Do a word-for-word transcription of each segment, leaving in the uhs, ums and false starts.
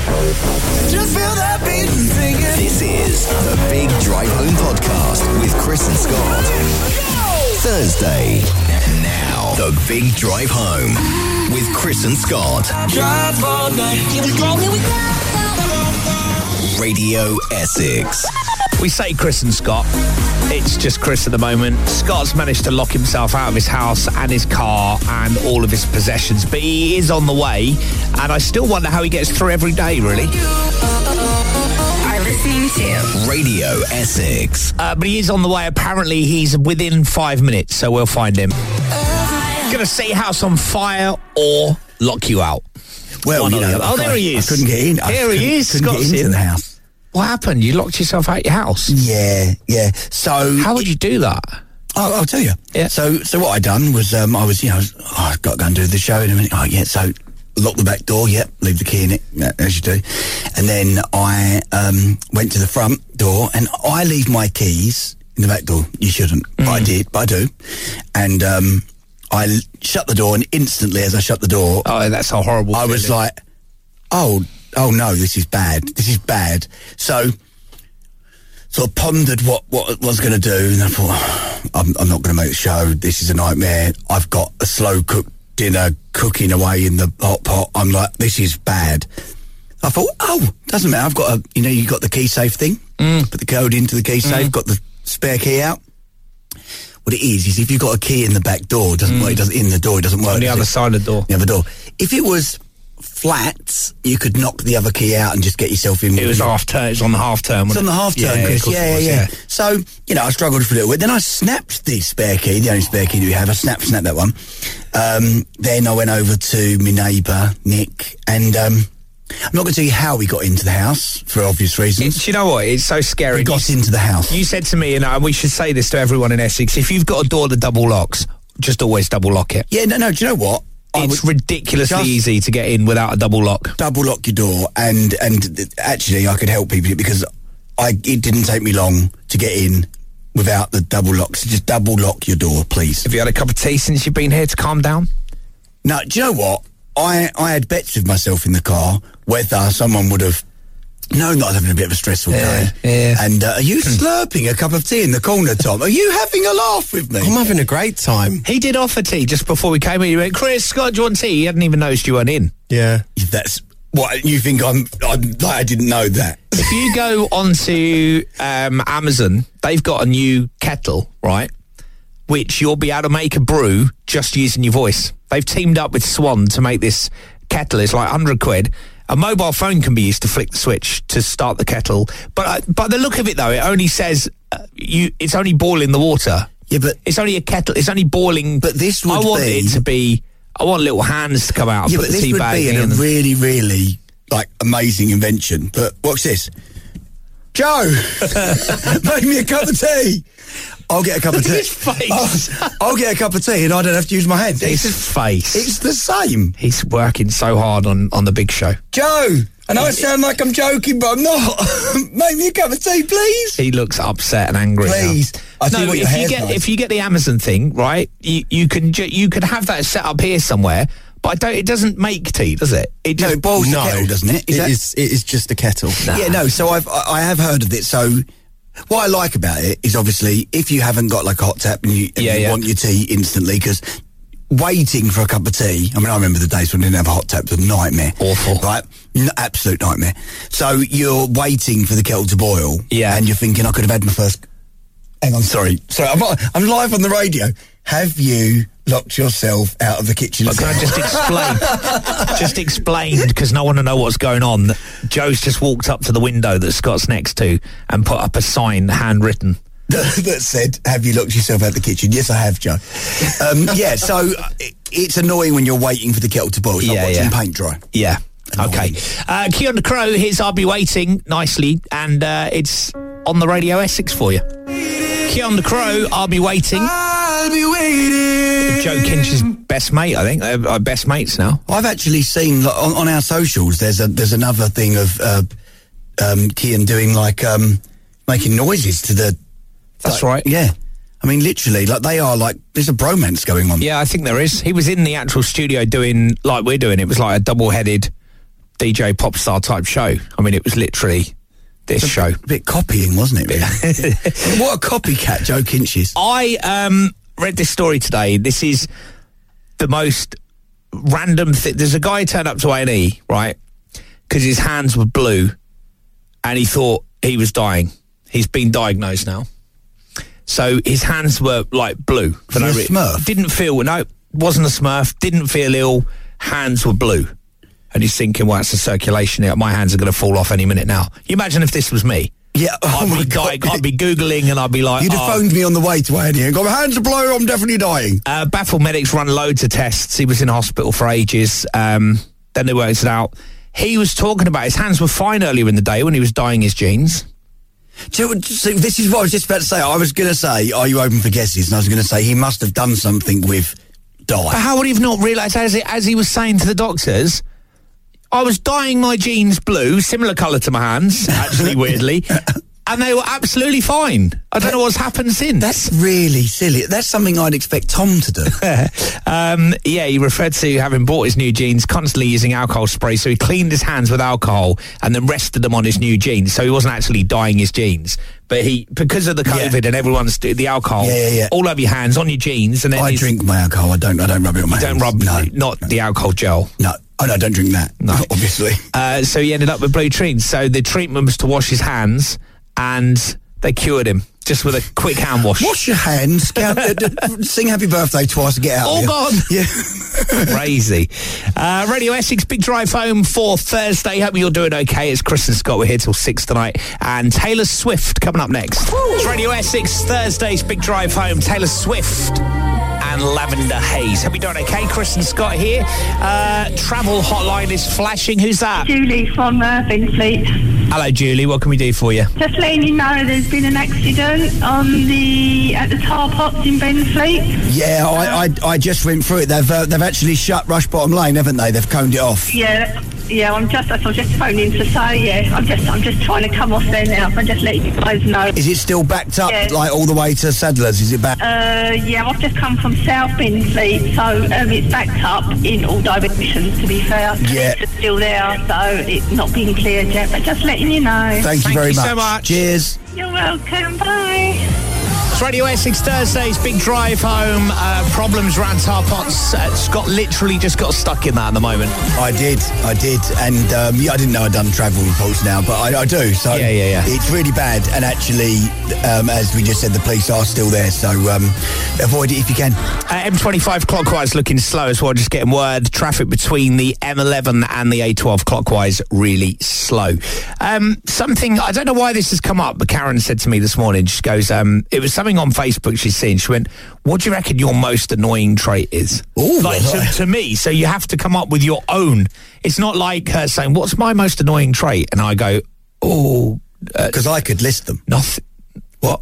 Just feel that beat and sing it. This is the Big Drive Home Podcast with Chris and Scott. Thursday. Now, the Big Drive Home with Chris and Scott. Drive all night. Here we go, here we go. Radio Essex. We say Chris and Scott. It's just Chris at the moment. Scott's managed to lock himself out of his house and his car and all of his possessions, but he is on the way, and I still wonder how he gets through every day, really. Are listening to Radio Essex. Uh, but he is on the way. Apparently, he's within five minutes, so we'll find him. Gonna set your house on fire or lock you out. Well, One you or the know, other. I, Oh, there he is. I couldn't get in. I Here he couldn't- is. Couldn't Scott's get into in. the house. What happened? You locked yourself out your house? Yeah, yeah. So How would you do that? I'll, I'll tell you. Yeah. So, so what I done was, um, I was, you know, I was, oh, I've got to go and do the show in a minute. Oh, yeah. So, lock the back door. Yep. Leave the key in it, yeah, as you do. And then I um, went to the front door, and I leave my keys in the back door. You shouldn't, Mm. but I did. But I do. And um, I l- shut the door, and instantly, as I shut the door, Oh, that's a horrible I was feeling. like, oh, oh no, this is bad. This is bad. So, sort of pondered what, what I was going to do, and I thought, oh, I'm, I'm not going to make the show. This is a nightmare. I've got a slow cooked dinner cooking away in the hot pot. I'm like, this is bad. I thought, oh, doesn't matter. I've got a, you know, you got the key safe thing. Mm. Put the code into the key safe, got the spare key out. What it is, is if you've got a key in the back door, it doesn't work. It doesn't, in the door, it doesn't work. On the does other it? side of the door. The other door. If it was flat, you could knock the other key out and just get yourself in. It was half turn. It was on the half turn. It's on the half turn, yeah, Chris. of course Yeah, it yeah, was, yeah. So, you know, I struggled for a little bit. Then I snapped the spare key, the only spare key that we have. I snapped, snapped that one. Um, then I went over to my neighbour, Nick, and um, I'm not going to tell you how we got into the house for obvious reasons. It, do you know what? It's so scary. We got You- into the house. You said to me, and uh, we should say this to everyone in Essex, if you've got a door that double locks, just always double lock it. Yeah, no, no, do you know what? I It's would ridiculously just easy to get in without a double lock. double lock your door, and and th- actually I could help people because I it didn't take me long to get in without the double lock. So just double lock your door, please. Have you had a cup of tea since you've been here to calm down? Now, do you know what? I, I had bets with myself in the car whether someone would have known that I was having a bit of a stressful Yeah, day. yeah. And uh, are you slurping a cup of tea in the corner, Tom? Are you having a laugh with me? I'm having a great time. He did offer tea just before we came in. He went, Chris, Scott, do you want tea? He hadn't even noticed you weren't in. Yeah. That's what you think I'm, I'm like I didn't know that. If you go onto um, Amazon, they've got a new kettle, right, which you'll be able to make a brew just using your voice. They've teamed up with Swan to make this kettle. It's like one hundred quid. A mobile phone can be used to flick the switch to start the kettle. But uh, by the look of it, though, it only says uh, you. It's only boiling the water. Yeah, but It's only a kettle. It's only boiling. But this I would want be- it to be. I want little hands to come out and yeah, put but the this tea would bag be in. a and- really, really like amazing invention. But watch this, Joe. Make me a cup of tea. I'll get a cup of tea. His face. I'll, I'll get a cup of tea, and I don't have to use my hands. His It's, face. it's the same. He's working so hard on, on the big show. Joe, I know I sound like I'm joking, but I'm not. Make me a cup of tea, please. He looks upset and angry. Please. Now. I tell you no, what, your if you hair's get nice. if you get the Amazon thing, right, you you can ju- you could have that set up here somewhere, but I don't. It doesn't make tea, does it? It No, just it boils No. the kettle, doesn't it? It that- is, it is just a kettle. Yeah, no. So I've I I have heard of it. So what I like about it is obviously if you haven't got like a hot tap and you, and Yeah, you yeah. want your tea instantly, because waiting for a cup of tea. I mean, I remember the days when I didn't have a hot tap. It was a nightmare. Awful. Right? N- absolute nightmare. So you're waiting for the kettle to boil. Yeah. And you're thinking I could have had my first. Hang on, sorry, sorry. I'm I'm live on the radio. Have you locked yourself out of the kitchen? But can I just explain? just explain, because no one will know what's going on. that Joe's just walked up to the window that Scott's next to and put up a sign, handwritten. that said, have you locked yourself out the kitchen? Yes, I have, Joe. Um, yeah, so uh, it, it's annoying when you're waiting for the kettle to boil. It's Yeah, like watching yeah. paint dry. Yeah. Annoying. Okay. Uh, Keon Crow, his I'll Be Waiting nicely, and uh, it's on the Radio Essex for you. Keon Crow, I'll Be Waiting. I'll be waiting. Joe Kinch's best mate, I think. They're uh, best mates now. I've actually seen like, on, on our socials. There's a there's another thing of uh, um, Kean doing like um, making noises to the. That's like, right. Yeah, I mean literally, like they are like there's a bromance going on. Yeah, I think there is. He was in the actual studio doing like we're doing. It was like a double-headed D J pop star type show. I mean, it was literally this show. A bit copying, wasn't it, really? What a copycat Joe Kinch is. I um, read this story today. This is the most random thing. There's a guy who turned up to A and E, right, because his hands were blue and he thought he was dying. He's been diagnosed now. So his hands were like blue. For Was no he a Smurf? Didn't feel, no, wasn't a Smurf, didn't feel ill, hands were blue. And he's thinking, well, it's the circulation here. My hands are going to fall off any minute now. You imagine if this was me. Yeah, oh I'd, my be God. dying, I'd be Googling and I'd be like, You'd have oh. phoned me on the way to A and E and gone, my hands are blue, I'm definitely dying. Uh, Baffle medics run loads of tests. He was in hospital for ages. Um, then they worked it out. He was talking about his hands were fine earlier in the day when he was dyeing his jeans. Do you know, so this is what I was just about to say. I was going to say, are you open for guesses? And I was going to say, he must have done something with dye. But how would he have not realised, as, he- as he was saying to the doctors, I was dyeing my jeans blue, similar colour to my hands, actually, weirdly, and they were absolutely fine. I don't know what's happened since. That's really silly. That's something I'd expect Tom to do. um, yeah, he referred to having bought his new jeans, constantly using alcohol spray, so he cleaned his hands with alcohol and then rested them on his new jeans, so he wasn't actually dyeing his jeans. But he, because of the COVID Yeah. and everyone's the alcohol, Yeah, yeah, yeah. all over your hands, on your jeans, and then I his- drink my alcohol. I don't. I don't rub it on my you don't hands. rub, No, not no. the alcohol gel. No. Oh no, I don't drink that. No. Obviously. Uh, so he ended up with blue trees. So the treatment was to wash his hands, and they cured him just with a quick hand wash. Wash your hands. Count, uh, d- sing happy birthday twice and get out. All of here. gone. Yeah. Crazy. Uh, Radio Essex Big Drive Home for Thursday. Hope you're doing okay. It's Chris and Scott. We're here till six tonight. And Taylor Swift coming up next. It's Radio Essex Thursday's Big Drive Home. Taylor Swift and Lavender Haze. Hope you're doing okay. Chris and Scott here. Uh, travel hotline is flashing. Who's that? Julie from uh, Binfleet. Hello, Julie. What can we do for you? Just letting you know there's been an accident on the at the tar pots in Binfleet. Yeah, I, I I just went through it. They've uh, they've actually shut Rush Bottom Lane, haven't they? They've coned it off. Yeah, yeah. I'm just I'm just phoning to say yeah. I'm just I'm just trying to come off there now. I'm just letting you guys know. Is it still backed up, Yeah. like all the way to Sadler's? Is it back? Uh, yeah, I've just come from South Binfleet, so um, it's backed up in all directions. To be fair, Yeah. it's still there, so it's not being cleared yet. But just letting you know. Thank you Thank very you much. so much. Cheers. You're welcome. Bye. It's Radio Essex Thursday's Big Drive Home. Uh, problems around tar pots. Uh, Scott literally just got stuck in that at the moment. I did, I did, and um, yeah, I didn't know I'd done travel reports now, but I, I do. So Yeah, yeah, yeah. it's really bad, and actually, um, as we just said, the police are still there, so um, avoid it if you can. Uh, M twenty-five clockwise looking slow as well, just getting word. Traffic between the M eleven and the A twelve clockwise really slow. Um, something, I don't know why this has come up, but Karen said to me this morning, she goes, um, it was something on Facebook she's seen. She went, what do you reckon your most annoying trait is? Ooh, like to, right. to me. So you have to come up with your own. It's not like her saying, what's my most annoying trait? And I go, oh, uh, Because I could list them. nothing. What?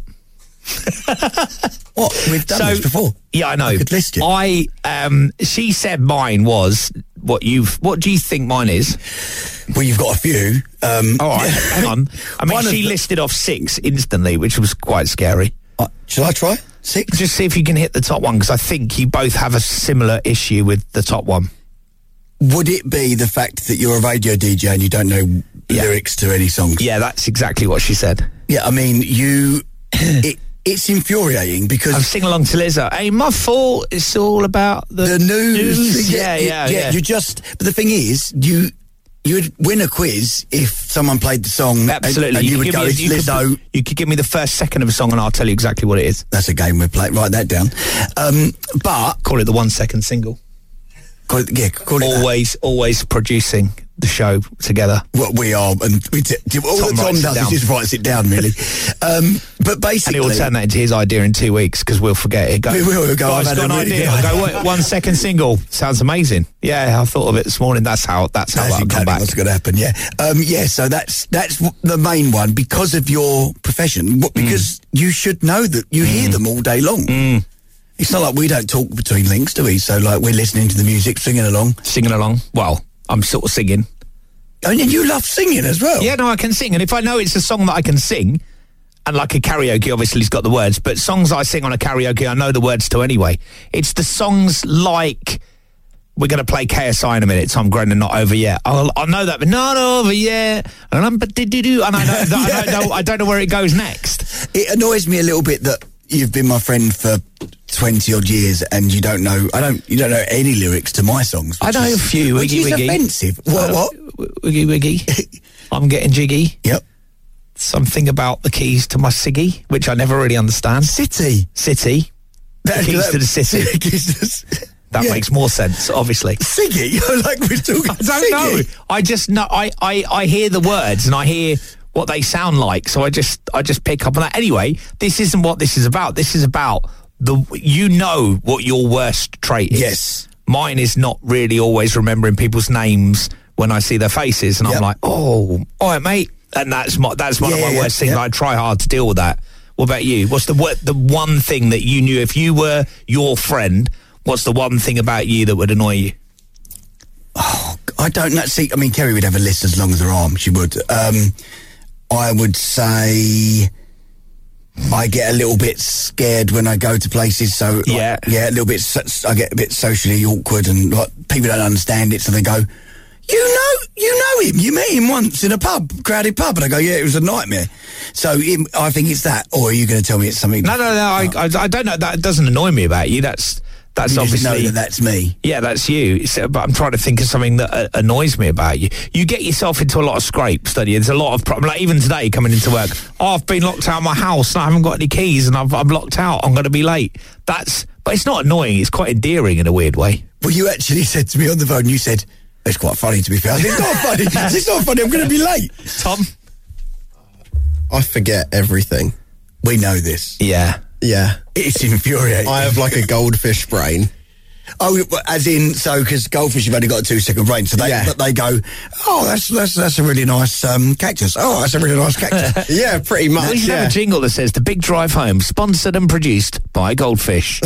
What? We've done this before. Yeah, I know. I could list it. I um she said mine was what you've what do you think mine is? Well, you've got a few. Um, All right, hang on. I mean One of she the- listed off six instantly, which was quite scary. uh, shall I try? Six? Just see if you can hit the top one, because I think you both have a similar issue with the top one. Would it be the fact that you're a radio D J and you don't know Yeah. lyrics to any songs? Yeah, that's exactly what she said. Yeah, I mean, you... it, it's infuriating because... I'm singing along to Lizzo. Ain't my fault. It's all about the, the news. Yeah, yeah, yeah. yeah. You just, but the thing is, you you'd win a quiz if someone played the song. and- Absolutely. and, you, could would give go, me- "It's you could- Lizzo." you could give me the first second of a song and I'll tell you exactly what it is. That's a game we're playing. Write that down. Um, but Call it the one second single. call it, yeah, call it that. Always, always producing the show together. Well, we are, and we t- all Tom that Tom writes it does down. is just writes it down, really. um, but And basically, he'll turn that into his idea in two weeks because we'll forget it. Go, We will, we'll go, Guys, I've had got a an really idea. good I'll go, "What, one second single. Sounds amazing. Yeah, I thought of it this morning. That's how, that's how that's that'll come exactly back. what's going to happen. Yeah, um, yeah. So that's that's w- the main one because of your profession. What, because you should know that you hear them all day long. Mm. It's not like we don't talk between links, do we? So like we're listening to the music, singing along. Singing along. Well, I'm sort of singing. And then you love singing as well. Yeah, no, I can sing. And if I know it's a song that I can sing, and like a karaoke, obviously it's got the words, but songs I sing on a karaoke, I know the words to anyway. It's the songs like we're going to play K S I in a minute. Tom Grennan, Not Over Yet. I'll, I know that, but not over yet. And I'm, and I know, that, I, don't know, I don't know where it goes next. It annoys me a little bit that you've been my friend for twenty odd years and you don't know. I don't. You don't know any lyrics to my songs. I know is, a few. Which Wiggy is wiggy. offensive. What? Uh, what? Wiggy wiggy. I'm getting jiggy. Yep. Something about the keys to my ciggy, which I never really understand. City. City. The keys that, to the city. That yeah. makes more sense, obviously. Siggy? Like we're talking I don't know. I just know. I, I, I hear the words and I hear what they sound like, so I just I just pick up on that. Anyway, this isn't what this is about. This is about the. You know what your worst trait is. Yes. Mine is not really always remembering people's names when I see their faces, and yep. I'm like, oh, all right, mate. And that's my that's one yeah, of my yeah, worst things. Yeah. I try hard to deal with that. What about you? What's the the one thing that you knew if you were your friend? What's the one thing about you that would annoy you? Oh, I don't know. See, I mean, Kerry would have a list as long as her arm. She would. Um, I would say I get a little bit scared when I go to places. So yeah, like, yeah, a little bit. I get a bit socially awkward, and like people don't understand it, so they go, "You know, you know him. You met him once in a pub, crowded pub." And I go, "Yeah, it was a nightmare." So um, I think it's that. Or are you going to tell me it's something? No, no, no. I, I, I don't know. That doesn't annoy me about you. That's. That's you obviously know that that's me. Yeah, that's you. So, but I'm trying to think of something that uh, annoys me about you. You get yourself into a lot of scrapes, don't you? There's a lot of problems. Like even today, coming into work, oh, I've been locked out of my house and I haven't got any keys and I've, I'm locked out. I'm going to be late. That's, but it's not annoying. It's quite endearing in a weird way. Well, you actually said to me on the phone. You said it's quite funny to be fair. It's not funny. It's not funny. I'm going to be late. Tom, I forget everything. We know this. Yeah. Yeah. It's infuriating. I have like a goldfish brain. Oh, as in, so, because goldfish have only got a two-second brain, so they, yeah. but they go, oh, that's that's that's a really nice um, cactus. Oh, that's a really nice cactus. Yeah, pretty much. We should yeah. have a jingle that says, The Big Drive Home, sponsored and produced by Goldfish.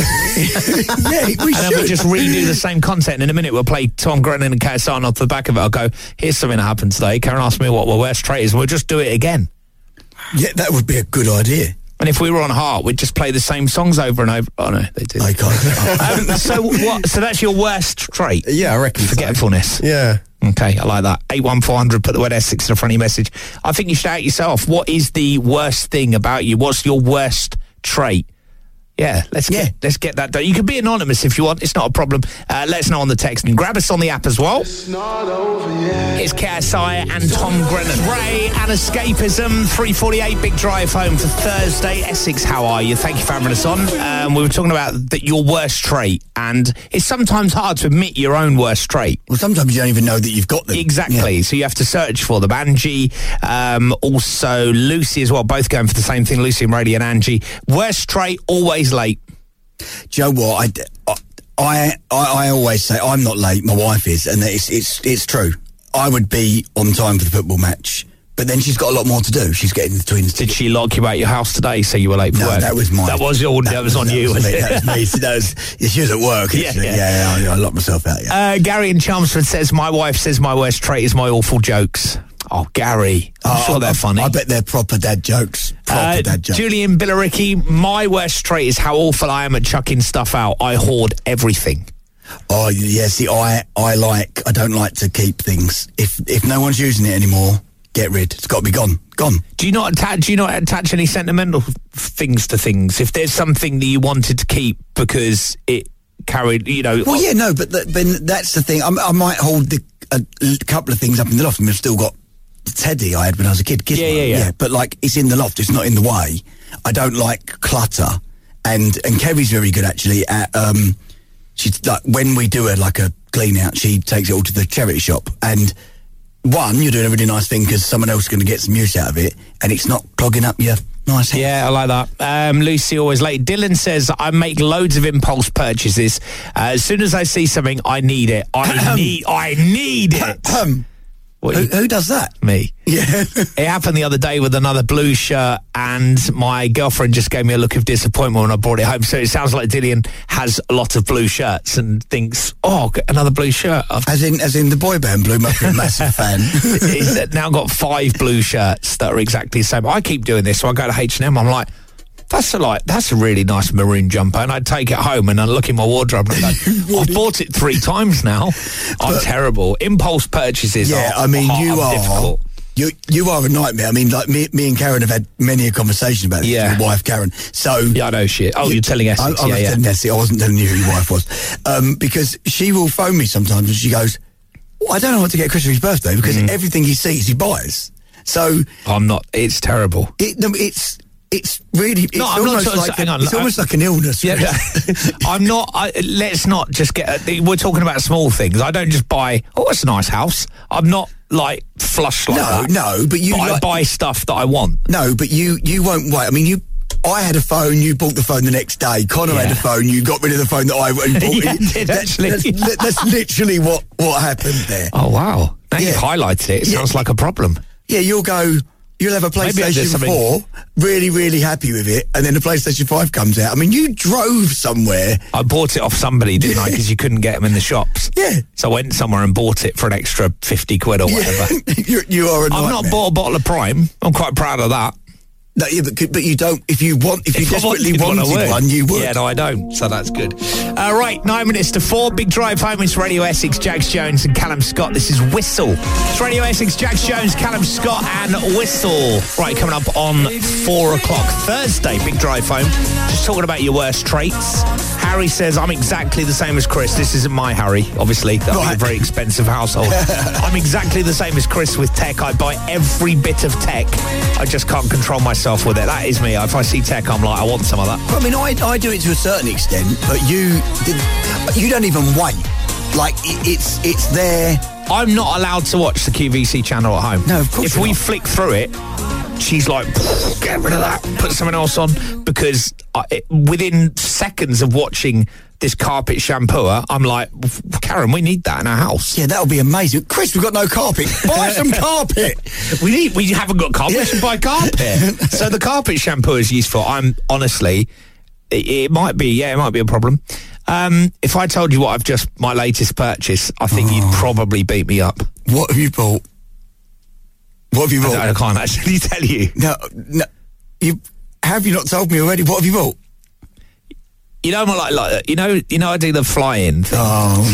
Yeah, we and should. And then we just redo the same content. In a minute, we'll play Tom Grennan and K S I off the back of it. I'll go, here's something that happened today. Karen asked me what my worst trait is, and we'll just do it again. Yeah, that would be a good idea. And if we were on Heart, we'd just play the same songs over and over. Oh, no, they did. I can't. um, so what? So that's your worst trait? Yeah, I reckon Forgetfulness. So. Yeah. Okay, I like that. eight one four hundred, put the word Essex in the front of your message. I think you should out yourself. What is the worst thing about you? What's your worst trait? Yeah, let's yeah. get let's get that done. You can be anonymous if you want. It's not a problem. Uh, let us know on the text and grab us on the app as well. It's not over yet. It's K S I and Tom Grennan. Ray and Escapism. three forty-eight Big Drive Home for Thursday. Essex, how are you? Thank you for having us on. Um, we were talking about that your worst trait, and it's sometimes hard to admit your own worst trait. Well, sometimes you don't even know that you've got them. Exactly. Yeah. So you have to search for them. Angie, um, also Lucy as well. Both going for the same thing. Lucy and Brady and Angie. Worst trait, always late. Do you know what? I, I, I, I always say I'm not late, my wife is, and it's, it's, it's true. I would be on time for the football match, but then she's got a lot more to do. She's getting the twins. Did she lock you out your house today so you were late for no, work? that was mine. That was your, that, that was on that you. Was me, that was me. That was, yeah, she was at work. Yeah, yeah. yeah, yeah I, I locked myself out, yeah. Uh, Gary in Chelmsford says, my wife says my worst trait is my awful jokes. Oh, Gary. I'm oh, sure they're I, funny. I bet they're proper dad jokes. Proper uh, dad jokes. Julian Billericay, my worst trait is how awful I am at chucking stuff out. I hoard everything. Oh, yeah, see, I, I like, I don't like to keep things. If if no one's using it anymore, get rid. It's got to be gone. Gone. Do you not attach, do you not attach any sentimental things to things? If there's something that you wanted to keep because it carried, you know... Well, yeah, no, but the, then that's the thing. I, I might hold the, a, a couple of things up in the loft and we've still got Teddy I had when I was a kid. Yeah, yeah, yeah, yeah. But, like, it's in the loft. It's not in the way. I don't like clutter. And and Kerry's very good, actually, at... Um, she's like, when we do a, like, a clean-out, she takes it all to the charity shop. And, one, you're doing a really nice thing because someone else is going to get some use out of it, and it's not clogging up your nice head. Yeah, I like that. Um, Lucy, always late. Dylan says, I make loads of impulse purchases. Uh, as soon as I see something, I need it. I need I need it. What, who, who does that? Me. Yeah. It happened the other day with another blue shirt, and my girlfriend just gave me a look of disappointment when I brought it home. So it sounds like Dillian has a lot of blue shirts and thinks, oh, another blue shirt. As in, as in the boy band Blue must be a massive fan. He's now got five blue shirts that are exactly the same. I keep doing this, so I go to H and M, I'm like, That's a like that's a really nice maroon jumper, and I'd take it home and I'd look in my wardrobe and I'd go, I've bought it three times now. I'm But- terrible. Impulse purchases. Yeah, are I mean, hard, you are difficult. you you are a nightmare. I mean, like me, me and Karen have had many a conversation about this. Yeah. Your wife, Karen. So Yeah, I know shit. Oh, you're telling I, Essex. I yeah, was yeah. telling Essie, I wasn't telling you who your wife was, um, because she will phone me sometimes and she goes, oh, "I don't know what to get Chris for his birthday because Mm. everything he sees he buys." So I'm not. It's terrible. it, no, it's it's really it's No, I'm not almost sort of like saying- hang on, it's I- almost like an illness. Yeah, Chris. I'm not. I, let's not just get. We're talking about small things. I don't just buy. Oh, it's a nice house. I'm not like flush like No, that. no, but you But I like- buy stuff that I want. No, but you you won't wait. I mean, you. I had a phone. You bought the phone the next day. Connor had Yeah. a phone. You got rid of the phone that I and bought. Yeah, I it. did, That- actually. That's, that's literally what what happened there. Oh wow! Now Yeah. you've highlighted it. It Yeah. sounds like a problem. Yeah, you'll go. You'll have a Maybe I did PlayStation something- four, really, really happy with it, and then the PlayStation five comes out. I mean, you drove somewhere. I bought it off somebody, didn't I? Because you couldn't get them in the shops. Yeah. So I went somewhere and bought it for an extra fifty quid or whatever. you, you are a I've nightmare. not bought a bottle of Prime. I'm quite proud of that. No, yeah, but, but you don't. If you want, if, you If I desperately wanted one, I wanted would. one, you would. Yeah, no, I don't. So that's good. Uh, right, nine minutes to four. Big drive home. It's Radio Essex, Jax Jones and Callum Scott. This is Whistle. It's Radio Essex, Jax Jones, Callum Scott and Whistle. Right, coming up on four o'clock Thursday. Big drive home. Just talking about your worst traits. Harry says, I'm exactly the same as Chris. This isn't my Harry, obviously. That'll be Right. a very expensive household. I'm exactly the same as Chris with tech. I buy every bit of tech. I just can't control myself with it. That is me. If I see tech, I'm like, I want some of that. I mean, I, I do it to a certain extent, but you did, you don't even wait. Like it, it's it's there. I'm not allowed to watch the Q V C channel at home. No, of course If you're we not. flick through it, she's like, get rid of that, put something else on. Because I, it, within seconds of watching this carpet shampooer, I'm like, Karen, we need that in our house. Yeah, that'll be amazing. Chris, we've got no carpet. Buy some carpet. We need. We haven't got carpet. We should buy carpet. So the carpet shampoo is useful. I'm honestly, it, it might be. Yeah, it might be a problem. Um, if I told you what I've just my latest purchase, I think Oh. you'd probably beat me up. What have you bought? What have you bought? I, I can't actually tell you. No, no. You have you not told me already? What have you bought? You know, I'm like, like you know, you know, I do the fly-in thing. Oh,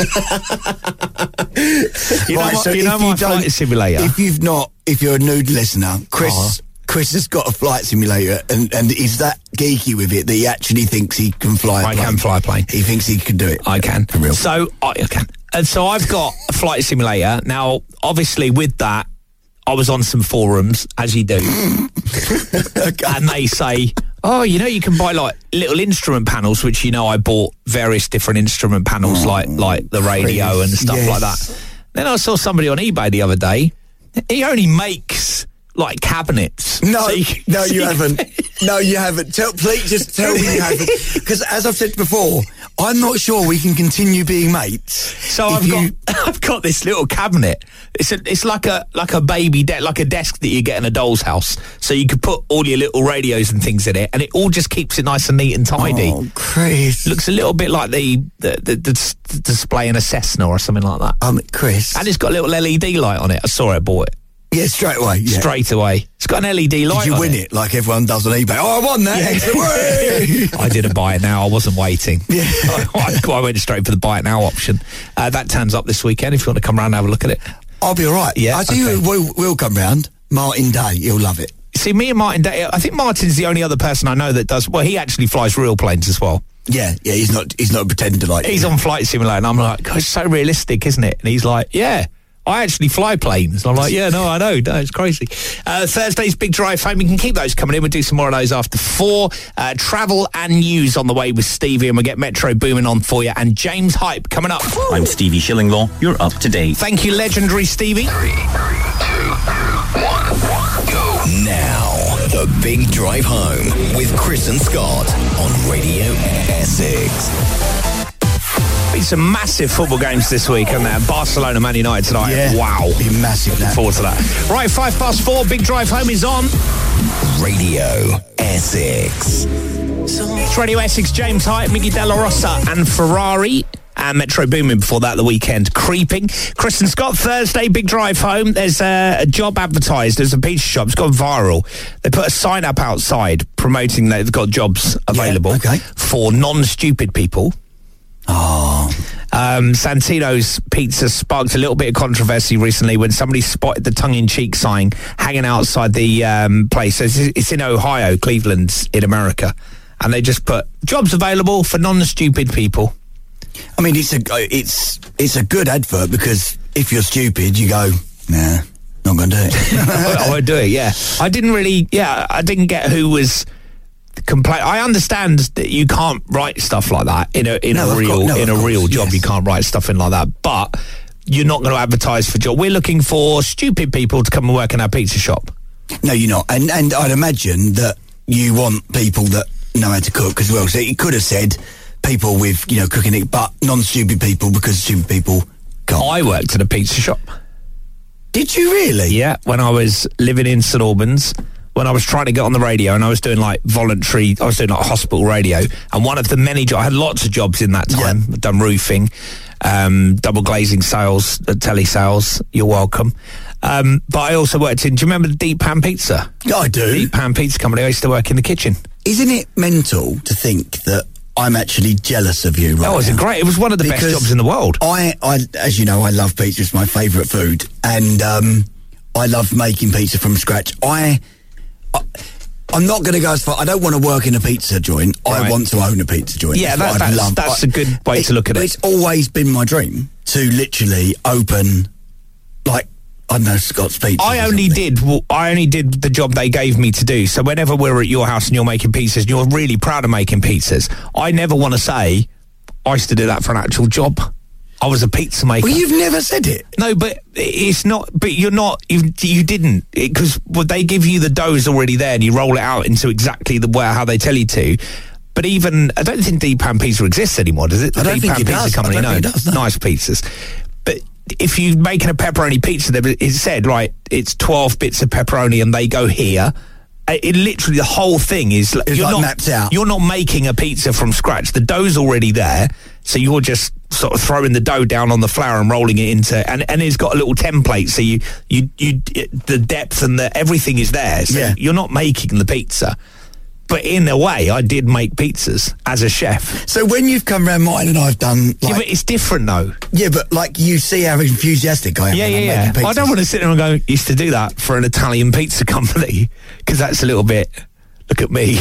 You know, Right, my, so you know if my you don't- flight simulator. if you've not, if you're a nude listener, Chris, Uh-huh. Chris has got a flight simulator, and and he's that geeky with it that he actually thinks he can fly. a I plane. can fly a plane. He thinks he can do it. I can. For real. So I, I can. And so I've got a flight simulator. Now, obviously, with that, I was on some forums, as you do, and they say, "Oh, you know, you can buy like little instrument panels," which you know, I bought various different instrument panels, like like the radio and stuff yes. like that. Then I saw somebody on eBay the other day. He only makes like cabinets. No, So you can- no, so you can- haven't. No, you haven't. Tell, please, just tell me you haven't. Because as I've said before, I'm not sure we can continue being mates. So if I've you- got I've got this little cabinet. It's a, it's like a like a baby de- like a desk that you get in a doll's house. So you could put all your little radios and things in it, and it all just keeps it nice and neat and tidy. Oh, Chris. Looks a little bit like the the, the, the s- display in a Cessna or something like that. Um, Chris. And it's got a little L E D light on it. I saw it, bought it yeah, straight away. Yeah. straight away. It's got an L E D light. Did you on win it. like everyone does on eBay? Oh, I won that. Excellent. I didn't buy it now. I wasn't waiting. Yeah. I, I went straight for the buy it now option. Uh, that turns up this weekend. If you want to come round and have a look at it. I'll be all right. Yeah, I tell you, okay. who will will come round. Martin Day. He'll love it. See, me and Martin, Day, I think Martin's the only other person I know that does. Well, he actually flies real planes as well. Yeah, yeah. He's not. He's not pretending to like. He's you. on Flight Simulator, and I'm like, God, it's so realistic, isn't it? And he's like, yeah, I actually fly planes. And I'm like, yeah, no, I know. No, it's crazy. Uh, Thursday's Big Drive Home. We can keep those coming in. We'll do some more of those after four. Uh, travel and news on the way with Stevie, and we'll get Metro booming on for you. And James Hype coming up. I'm Stevie Shillinglaw. You're up to date. Thank you, legendary Stevie. Now, the Big Drive Home with Chris and Scott on Radio Essex. Been some massive football games this week, and there. Barcelona, Man United tonight. Yeah. Wow. Be massive. Looking That. forward to that. Right, five past four. Big Drive Home is on. Radio Essex. It's Radio Essex, James Hype, Miggy Della Rosa and Ferrari. and Metro Boomin before that, The Weekend, Creeping. Chris and Scott, Thursday, big drive home. There's a, a job advertised. There's a pizza shop. It's gone viral. They put a sign up outside promoting that they've got jobs available Yeah, okay. for non-stupid people. Oh. Um, Santino's Pizza sparked a little bit of controversy recently when somebody spotted the tongue-in-cheek sign hanging outside the um, place. It's, it's in Ohio, Cleveland, in America. And they just put, jobs available for non-stupid people. I mean, it's a it's it's a good advert because if you're stupid, you go, nah, not going to do it. I won't do it, yeah. I didn't really, yeah, I didn't get who was... Complain. I understand that you can't write stuff like that in a in No, a of real course- no, in of a real course, job. yes. You can't write stuff in like that. But you're not going to advertise for job. We're looking for stupid people to come and work in our pizza shop. No, you're not. And and I'd imagine that you want people that know how to cook as well. So it could have said people with, you know, cooking it, but non-stupid people because stupid people can't. I worked at a pizza shop. Did you really? Yeah, when I was living in St Albans, when I was trying to get on the radio and I was doing like voluntary, I was doing like hospital radio, and one of the many jobs, I had lots of jobs in that time. Yeah. I've done roofing, um, double glazing sales, uh, telesales, you're welcome. Um, but I also worked in, do you remember the Deep Pan Pizza? Yeah, I do. Deep Pan Pizza Company, I used to work in the kitchen. Isn't it mental to think that I'm actually jealous of you right That was now? great, it was one of the best Because jobs in the world. I, I, as you know, I love pizza. It's my favourite food. And um, I love making pizza from scratch. I... I I'm not going to go as far. I don't want to work in a pizza joint. Right. I want to own a pizza joint. Yeah, That's that- what I'd that's- love. that's I- a good way to look at it. It's always been my dream to literally open, like, I don't know, Scott's Pizza. I only did. Well, I only did the job they gave me to do. So whenever we're at your house and you're making pizzas, and you're really proud of making pizzas, I never want to say I used to do that for an actual job. I was a pizza maker. Well, you've never said it. No, but it's not. But you're not. You, you didn't because well, they give you the dough's already there, and you roll it out into exactly the way how they tell you to. But even I don't think Deep Pan Pizza exists anymore, does it? The I don't Deep think Pan it Pizza does. I Company, don't no, think it does, no. nice pizzas. But if you're making a pepperoni pizza, there it said right, it's twelve bits of pepperoni, and they go here. It, it literally the whole thing is It's you're like not mapped out. You're not making a pizza from scratch. The dough's already there, so you're just sort of throwing the dough down on the flour and rolling it into, and, and it's got a little template, so you you you it, the depth and the everything is there. So Yeah. you're not making the pizza, but in a way, I did make pizzas as a chef. So when you've come round mine and I've done, like, yeah, but it's different though. yeah, but like you see how enthusiastic I am. Yeah, when yeah, I'm yeah. making I don't pizzas. want to sit there and go, used to do that for an Italian pizza company, because that's a little bit, look at me.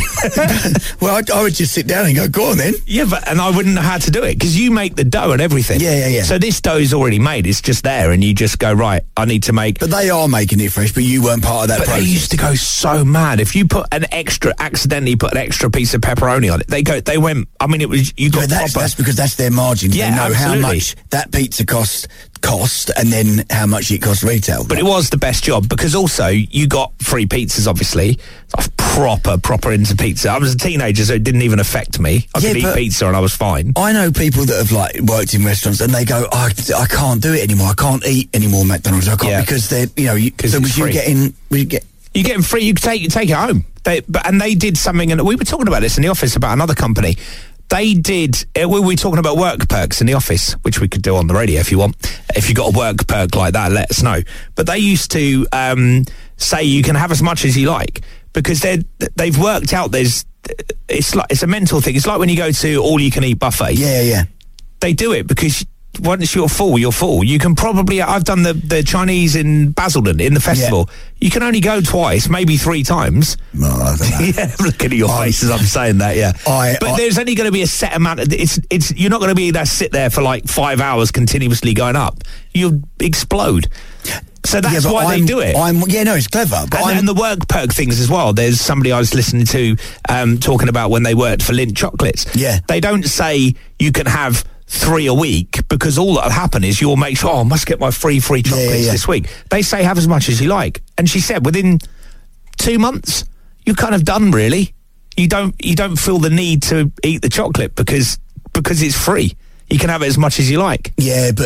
Well, I, I would just sit down and go, go on then. Yeah, but and I wouldn't know how to do it because you make the dough and everything. Yeah, yeah, yeah. So this dough is already made; it's just there, and you just go right. I need to make. But they are making it fresh, but you weren't part of that But process. they used to go so mad if you put an extra, accidentally put an extra piece of pepperoni on it. They go, they went. I mean, it was you got But that's, proper. that's because that's their margin. Yeah, they know absolutely. how much that pizza cost, cost, and then how much it cost retail. But it was the best job because also you got free pizzas. Obviously, I was proper, proper into pizza. I was a teenager, so it didn't even affect me. I Yeah, could eat but- pizza and I was fine. I know people that have like worked in restaurants and they go, oh, I can't do it anymore. I can't eat anymore McDonald's. I can't Yeah. because they're, you know, you, 'Cause so it's was you free. getting, was you get, You get them free. You can take you take it home. They, but and they did something, and we were talking about this in the office about another company. They did. Uh, we were talking about work perks in the office, which we could do on the radio if you want. If you got a work perk like that, let us know. But they used to um, say you can have as much as you like because they they've worked out. There's it's like it's a mental thing. It's like when you go to all you can eat buffets. yeah, yeah. They do it because once you're full, you're full. You can probably, I've done the, the Chinese in Basildon in the festival. You can only go twice, maybe three times. Well, I don't know. Yeah, look at your I- faces. I'm saying that. Yeah, I- but I- there's only going to be a set amount. Of, it's it's you're not going to be there sit there for like five hours continuously going up. You'll explode. So that's Yeah, but why I'm- they do it. I'm, yeah, no, it's clever. But And, I'm, and the work perk things as well. There's somebody I was listening to um, talking about when they worked for Lindt Chocolates. Yeah. They don't say you can have three a week because all that'll happen is you'll make sure, oh, I must get my free, free chocolates yeah, yeah. this week. They say have as much as you like. And she said within two months, you're kind of done really. You don't you don't feel the need to eat the chocolate because because it's free. You can have it as much as you like. yeah, but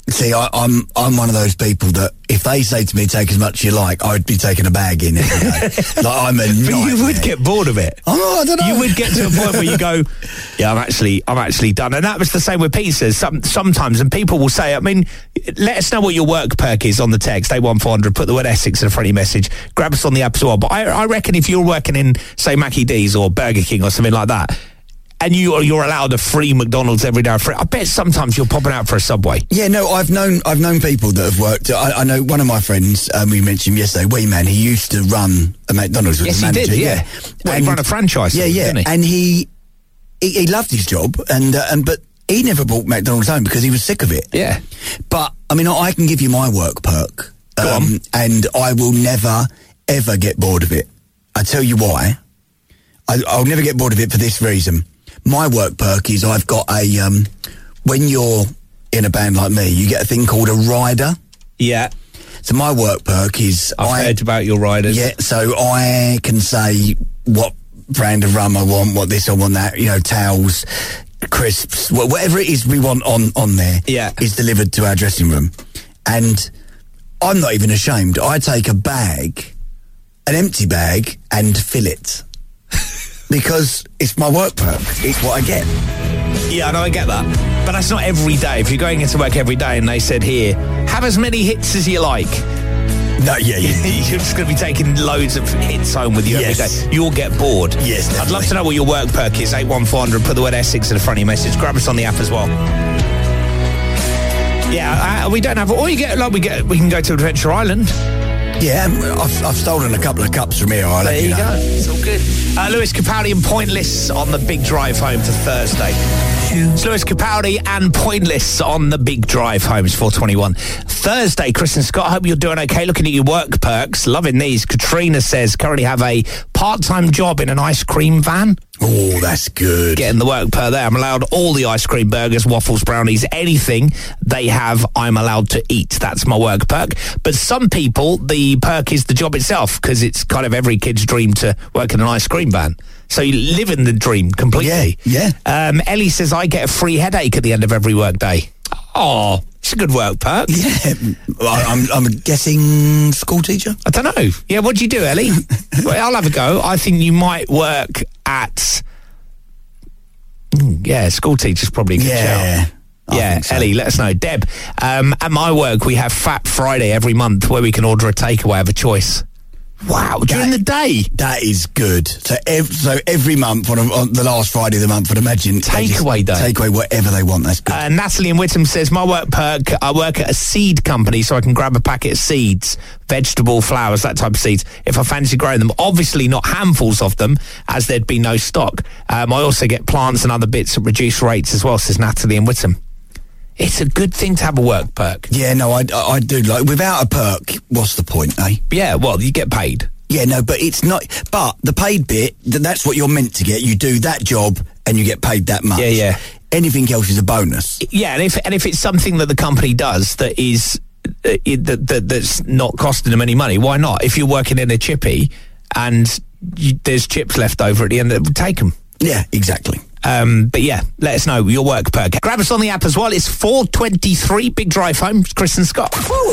See, I, I'm I'm one of those people that if they say to me, take as much as you like, I would be taking a bag in every day. Like, I'm a But you nightmare. would get bored of it. Oh, I don't know. You would get to a point where you go, yeah, I'm actually, I'm actually done. And that was the same with pizzas. Some, sometimes, and people will say, I mean, let us know what your work perk is on the text, eight one four hundred, put the word Essex in a friendly message, grab us on the app as well. But I, I reckon if you're working in, say, Mackie D's or Burger King or something like that, and you are, you're allowed a free McDonald's every day, free, I bet sometimes you're popping out for a Subway. Yeah, no, I've known I've known people that have worked. I, I know one of my friends. Um, we mentioned him yesterday, Wee Man. He used to run a McDonald's. Was Yes, the he manager, did, yeah. Well, he And- ran a franchise, Yeah, yeah, didn't he? and he, he he loved his job, and uh, and but he never brought McDonald's home because he was sick of it. Yeah. But I mean, I, I can give you my work perk, Go um, on. and I will never ever get bored of it. I tell you why. I, I'll never get bored of it for this reason. My work perk is I've got a, um, when you're in a band like me, you get a thing called a rider. Yeah. So my work perk is... I've I, heard about your riders. Yeah, so I can say what brand of rum I want, what this, I want that, you know, towels, crisps, wh- whatever it is we want on, on there Yeah. is delivered to our dressing room. And I'm not even ashamed. I take a bag, an empty bag, and fill it. Because it's my work perk. It's what I get. Yeah, I know, I get that. But that's not every day. If you're going into work every day and they said, here, have as many hits as you like. No, yeah, yeah. You're just going to be taking loads of hits home with you Yes. every day. You'll get bored. Yes, I'd love definitely. to know what your work perk is. eight one four hundred, put the word Essex in a funny message. Grab us on the app as well. Yeah, uh, we don't have... Or you get, like, we get, we can go to Adventure Island. Yeah, I've, I've stolen a couple of cups from here. I'll let There you you know. go. It's all good. Uh, Lewis Capaldi and Pointless on the big drive home to Thursday. It's Lewis Capaldi and Pointless on the big drive home. It's four twenty-one. Thursday, Chris and Scott, hope you're doing okay. Looking at your work perks. Loving these. Katrina says, currently have a part-time job in an ice cream van. Oh, that's good. Getting the work per there. I'm allowed all the ice cream, burgers, waffles, brownies, anything they have, I'm allowed to eat. That's my work perk. But some people, the perk is the job itself, because it's kind of every kid's dream to work in an ice cream van. So you live in the dream completely. Yeah, Um, Ellie says, I get a free headache at the end of every work day. Oh, it's a good work perk. Yeah, I- I'm, I'm guessing school teacher. I don't know. Yeah, what do you do, Ellie? Well, I'll have a go. I think you might work at... Mm, yeah, school teacher's probably a good Yeah, shout. I Yeah, think so. Ellie, let us know. Deb, um, at my work, we have Fat Friday every month where we can order a takeaway of a choice. Wow, during the day. That is good. So, ev- so every month on, a, on the last Friday of the month, I'd imagine they just Takeaway day. Take away whatever they want. That's good. Uh, Natalie in Whittam says, my work perk, I work at a seed company so I can grab a packet of seeds, vegetable, flowers, that type of seeds, if I fancy growing them. Obviously not handfuls of them, as there'd be no stock. Um, I also get plants and other bits at reduced rates as well, says Natalie in Whittam. It's a good thing to have a work perk. Yeah, no, I, I, I do. Like, without a perk, what's the point, eh? Yeah, well, you get paid. Yeah, no, but it's not. But the paid bit, th- that's what you're meant to get. You do that job and you get paid that much. Yeah, yeah. Anything else is a bonus. Yeah, and if and if it's something that the company does that is uh, it, that, that that's not costing them any money, why not? If you're working in a chippy and you, there's chips left over at the end, take them. Yeah, exactly. Um, but yeah, let us know your work perk. Grab us on the app as well. It's four twenty-three. Big drive home. It's Chris and Scott.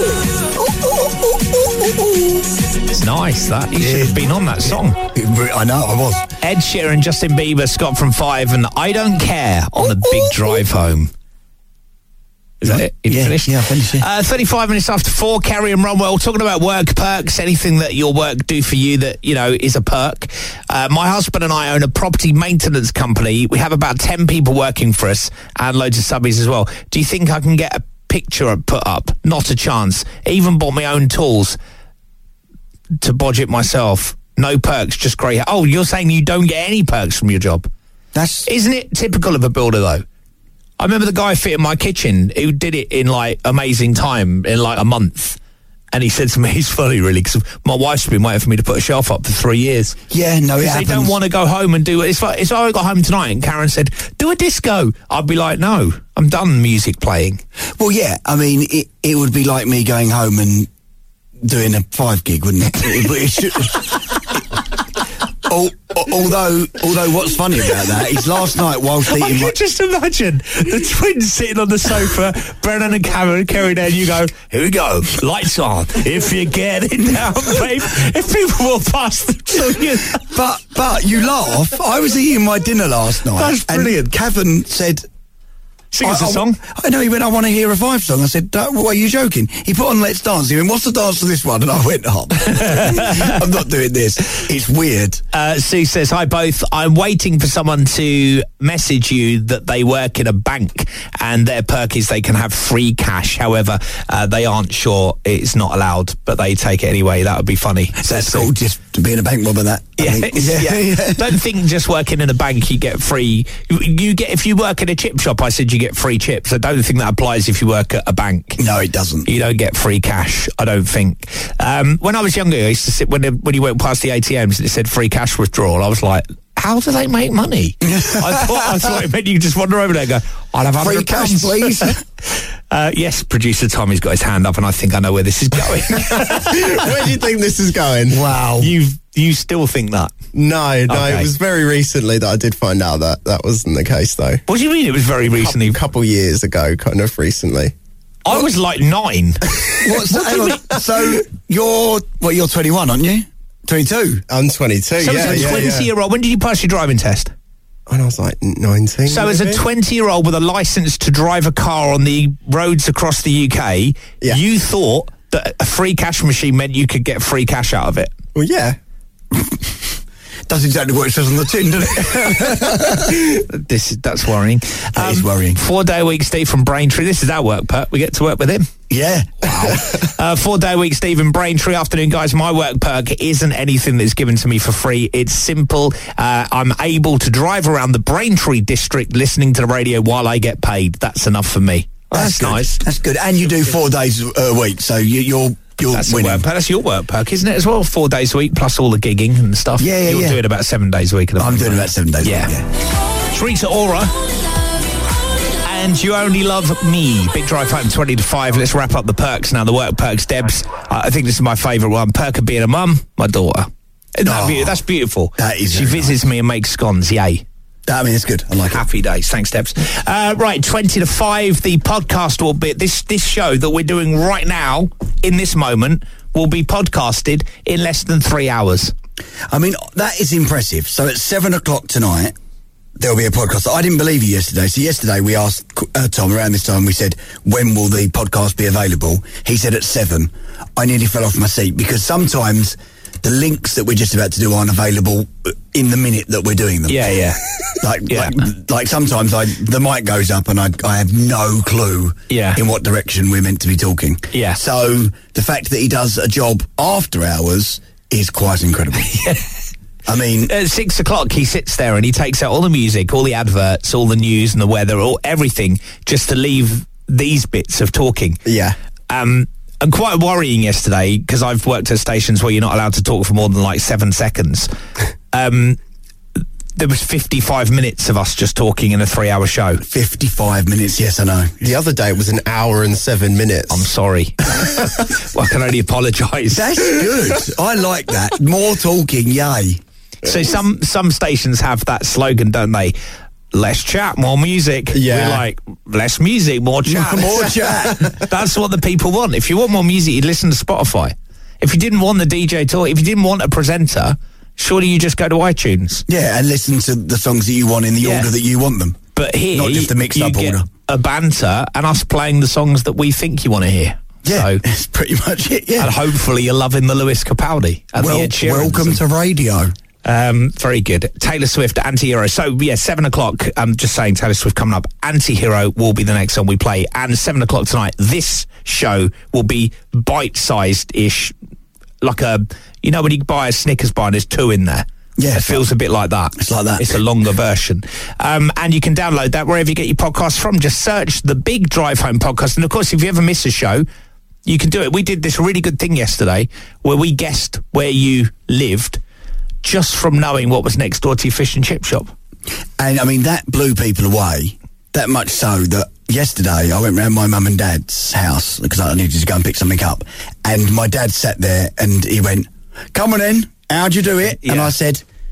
It's nice, that. You should have been on that song. I know, I was. Ed Sheeran, Justin Bieber, Scott from Five, and I Don't Care on the big drive home. Is that it? You Yeah, finished? yeah, I finished, yeah. Uh, thirty-five minutes after four, Carrie and Runwell talking about work perks, anything that your work do for you that, you know, is a perk. Uh, my husband and I own a property maintenance company. We have about ten people working for us and loads of subbies as well. Do you think I can get a picture put up? Not a chance. Even bought my own tools to budget myself. No perks, just grey hair. Oh, you're saying you don't get any perks from your job? That's Isn't it typical of a builder, though? I remember the guy fitting my kitchen who did it in, like, amazing time, in, like, a month. And he said to me, it's funny, really, because my wife's been waiting for me to put a shelf up for three years. yeah, no, it They happens. don't want to go home and do it. It's like, it's like I got home tonight and Karen said, do a disco. I'd be like, no, I'm done music playing. Well, yeah, I mean, it, it would be like me going home and doing a five gig, wouldn't it? it, it should, al- al- although, although, what's funny about that is last night whilst I eating. can just imagine the twins sitting on the sofa, Brennan and Cameron, Kerry there, and you go, here we go, lights on. If you get it down, babe. If people walk past the you. But but you laugh. I was eating my dinner last night. That's brilliant. And Cavan said, Sing us I, a song. I, I know, he went, I want to hear a Five song. I said, "Don't- what, are you joking? He put on Let's Dance. He went, what's the dance for this one? And I went, oh, I'm not doing this. It's weird. Uh, Sue says, hi both. I'm waiting for someone to message you that they work in a bank and their perk is they can have free cash. However, uh, they aren't sure it's not allowed, but they take it anyway. That would be funny. That's cool, just to be in a bank robber, that. I Yeah, think. it's- yeah. yeah. Don't think just working in a bank you get free. You, you get if you work in a chip shop. I said you get free chips. I don't think that applies if you work at a bank. No, it doesn't. You don't get free cash. I don't think. Um, when I was younger, I used to sit when the, when you went past the A T Ms and it said free cash withdrawal. I was like, how do they make money? I thought I thought it meant you could just wander over there and go, I'll have Free one hundred cash, pounds, please. uh, yes, producer Tommy's got his hand up, and I think I know where this is going. Where do you think this is going? Wow. you you still think that? No, no, Okay. it was very recently that I did find out that that wasn't the case, though. What do you mean? It was very recently. A couple years ago, kind of recently. I was like nine. What's that? Hang on. So you're, well, you're twenty-one, aren't you? twenty-two. I'm twenty-two, So yeah, as a yeah, twenty yeah. year old, when did you pass your driving test? When I was like nineteen. So as a maybe? twenty year old with a licence to drive a car on the roads across the U K, Yeah. you thought that a free cash machine meant you could get free cash out of it. Well, yeah. Does exactly what it says on the tin, doesn't it? This is, that's worrying. That is worrying. Four day week Steve from Braintree. This is our work perk. We get to work with him. Yeah. Uh, four day week Steve in Braintree. Afternoon, guys. My work perk isn't anything that's given to me for free. It's simple. Uh, I'm able to drive around the Braintree district listening to the radio while I get paid. That's enough for me. That's, good. nice. That's good. And you do four days a week, so you, you're you're That's a winning. work perk. That's your work perk, isn't it, as well? Four days a week plus all the gigging and stuff. Yeah, yeah, You're yeah. doing about seven days a week. At the I'm moment, doing right? about seven days Yeah. a week, yeah. It's Rita Ora. And You Only Love Me. Big Drive Home, twenty to five. Let's wrap up the perks now. The work perks, Debs. Uh, I think this is my favourite one. Perk of being a mum, my daughter. Isn't that Oh, beautiful? That's beautiful. that is She very visits me and makes scones. Yay. I mean, it's good. I like it. Happy days. Thanks, Debs. Uh, right, twenty to five, the podcast will be, this, this show that we're doing right now, in this moment, will be podcasted in less than three hours. I mean, that is impressive. So at seven o'clock tonight, there'll be a podcast. I didn't believe you yesterday. So yesterday we asked uh, Tom around this time, we said, when will the podcast be available? He said at seven. I nearly fell off my seat because sometimes the links that we're just about to do aren't available in the minute that we're doing them. Yeah, yeah. Like, Yeah. like, like sometimes I, the mic goes up and I, I have no clue Yeah. in what direction we're meant to be talking. Yeah. So the fact that he does a job after hours is quite incredible. I mean, At six o'clock, he sits there and he takes out all the music, all the adverts, all the news and the weather, all everything, just to leave these bits of talking. Yeah. Um, and quite worrying yesterday because I've worked at stations where you're not allowed to talk for more than like seven seconds. Um, there was fifty-five minutes of us just talking in a three-hour show. fifty-five minutes, yes, I know. The other day it was an hour and seven minutes. I'm sorry. Well, I can only apologise. That's good. I like that. More talking, yay. So some some stations have that slogan, don't they? Less chat, more music. Yeah. We're like, less music, more chat. More chat. That's what the people want. If you want more music, you'd listen to Spotify. If you didn't want the D J talk, if you didn't want a presenter, surely you just go to iTunes. Yeah, and listen to the songs that you want in the Yeah. order that you want them. But here, Not just a mixed you up get order. a banter and us playing the songs that we think you want to hear. Yeah, So, that's pretty much it, yeah. and hopefully you're loving the Lewis Capaldi and Well, the Ed Sheerans. welcome to radio. Um, very good. Taylor Swift, Anti-Hero. So, yeah, seven o'clock, I'm just saying Taylor Swift coming up. Anti-Hero will be the next song we play. And seven o'clock tonight, this show will be bite-sized-ish. Like a, you know when you buy a Snickers bar and there's two in there? Yeah, It it's feels a bit like that. It's like that. It's a longer version. Um, and you can download that wherever you get your podcasts from. Just search the Big Drive Home podcast. And, of course, if you ever miss a show, you can do it. We did this really good thing yesterday where we guessed where you lived just from knowing what was next door to your fish and chip shop. And, I mean, that blew people away, that much so that yesterday I went round my mum and dad's house because I needed to go and pick something up. And my dad sat there and he went, come on in, how'd you do it? And Yeah. I said,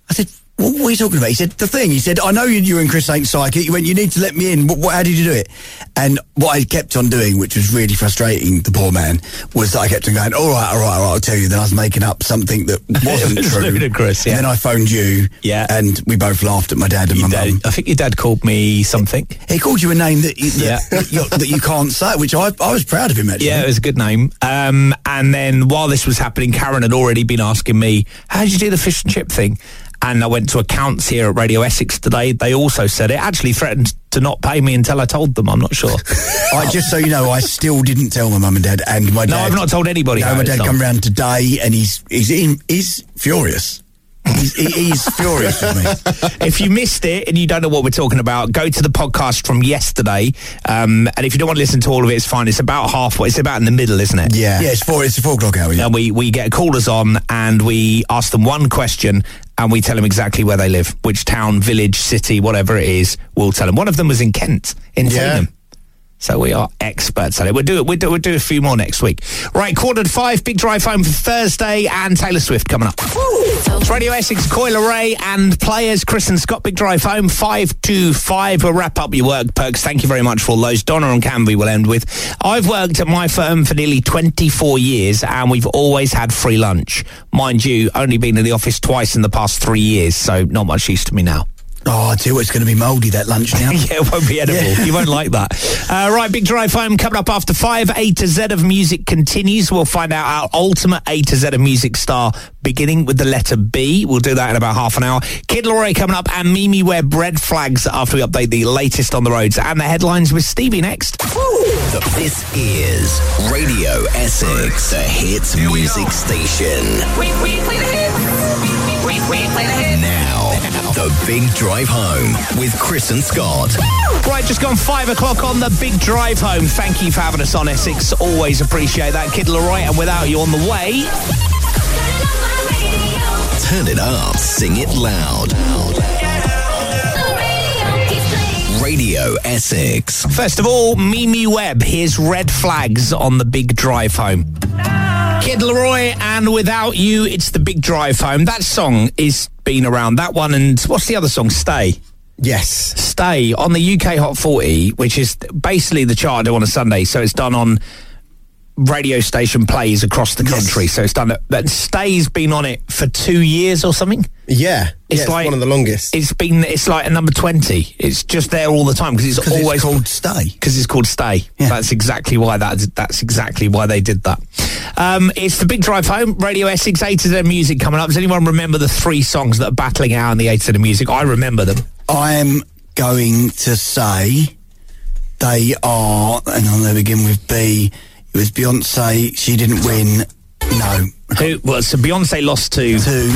I said, well, what are you talking about? He said, the thing. He said, I know you, you and Chris ain't psychic. He went, you need to let me in. What, what, how did you do it? And what I kept on doing, which was really frustrating, the poor man, was that I kept on going, all right, all right, all right, I'll tell you. Then I was making up something that wasn't It was true. ludicrous, yeah. And then I phoned you. Yeah. And we both laughed at my dad and Your my dad- mum. I think your dad called me something. He called you a name that you, that, Yeah. that, you, that you can't say, which I, I was proud of him, actually. Yeah, it was a good name. Um, and then while this was happening, Karen had already been asking me, how did you do the fish and chip thing? And I went to accounts here at Radio Essex today. They also said it. Actually threatened to not pay me until I told them. I'm not sure. I just so you know, I still didn't tell my mum and dad, and my dad. No, I've not told anybody No, how my it's dad done. come round today, and he's he's in, he's furious. He's, he, he's furious with me. If you missed it and you don't know what we're talking about, go to the podcast from yesterday. Um, and if you don't want to listen to all of it, it's fine. It's about halfway. It's about in the middle, isn't it? Yeah, yeah. It's four. It's the four o'clock hour. Yeah. And we, we get callers on and we ask them one question and we tell them exactly where they live, which town, village, city, whatever it is, we'll tell them. One of them was in Kent, in Yeah. Taunton. So we are experts at it. We'll do it. We'll do, we'll do a few more next week. Right, quarter to five, big drive home for Thursday, and Taylor Swift coming up. It's Radio Essex, Coil Ray, and players. Chris and Scott, big drive home, five to five. We'll wrap up your work perks. Thank you very much for all those. Donna and Canby will end with. I've worked at my firm for nearly twenty-four years, and we've always had free lunch. Mind you, only been in the office twice in the past three years, so not much use to me now. Oh, I tell you what, it's going to be mouldy, that lunch now. Yeah, it won't be edible. Yeah. You won't like that. Uh, right, big drive home coming up after five. A to Z of music continues. We'll find out our ultimate A to Z of music star, beginning with the letter B. We'll do that in about half an hour. Kid Laroi coming up, and Mimi Webb red flags after we update the latest on the roads and the headlines with Stevie next. This is Radio Essex, the hits music station. We, we play the hits. We, we play the hits. Now, the Big Drive Home with Chris and Scott. Right, just gone five o'clock on the big drive home. Thank you for having us on Essex. Always appreciate that, Kid Laroi. And without you on the way, Turn it up, sing it loud. Radio Essex. first of all, Mimi Webb. Here's Red Flags on the big drive home. Kid Laroi, and without you, it's the big drive home. That song is been around. That one, and what's the other song? Stay. Yes. Stay on the U K Hot forty, which is basically the chart I do on a Sunday. So it's done on radio station plays across the country. Yes. So it's done. But Stay's been on it for two years or something. Yeah. It's yeah, it's like one of the longest. It's been. It's like a number twenty. It's just there all the time because it's 'Cause always it's called Stay. because it's called Stay. Yeah. That's exactly why that. That's exactly why they did that. Um, it's the big drive home. Radio Essex, A to Z music coming up. Does anyone remember the three songs that are battling out in the A to Z music? I remember them. I'm going to say they are, and I'll begin with B. It was Beyonce. She didn't win. No. Who? Well, so Beyonce lost to. To.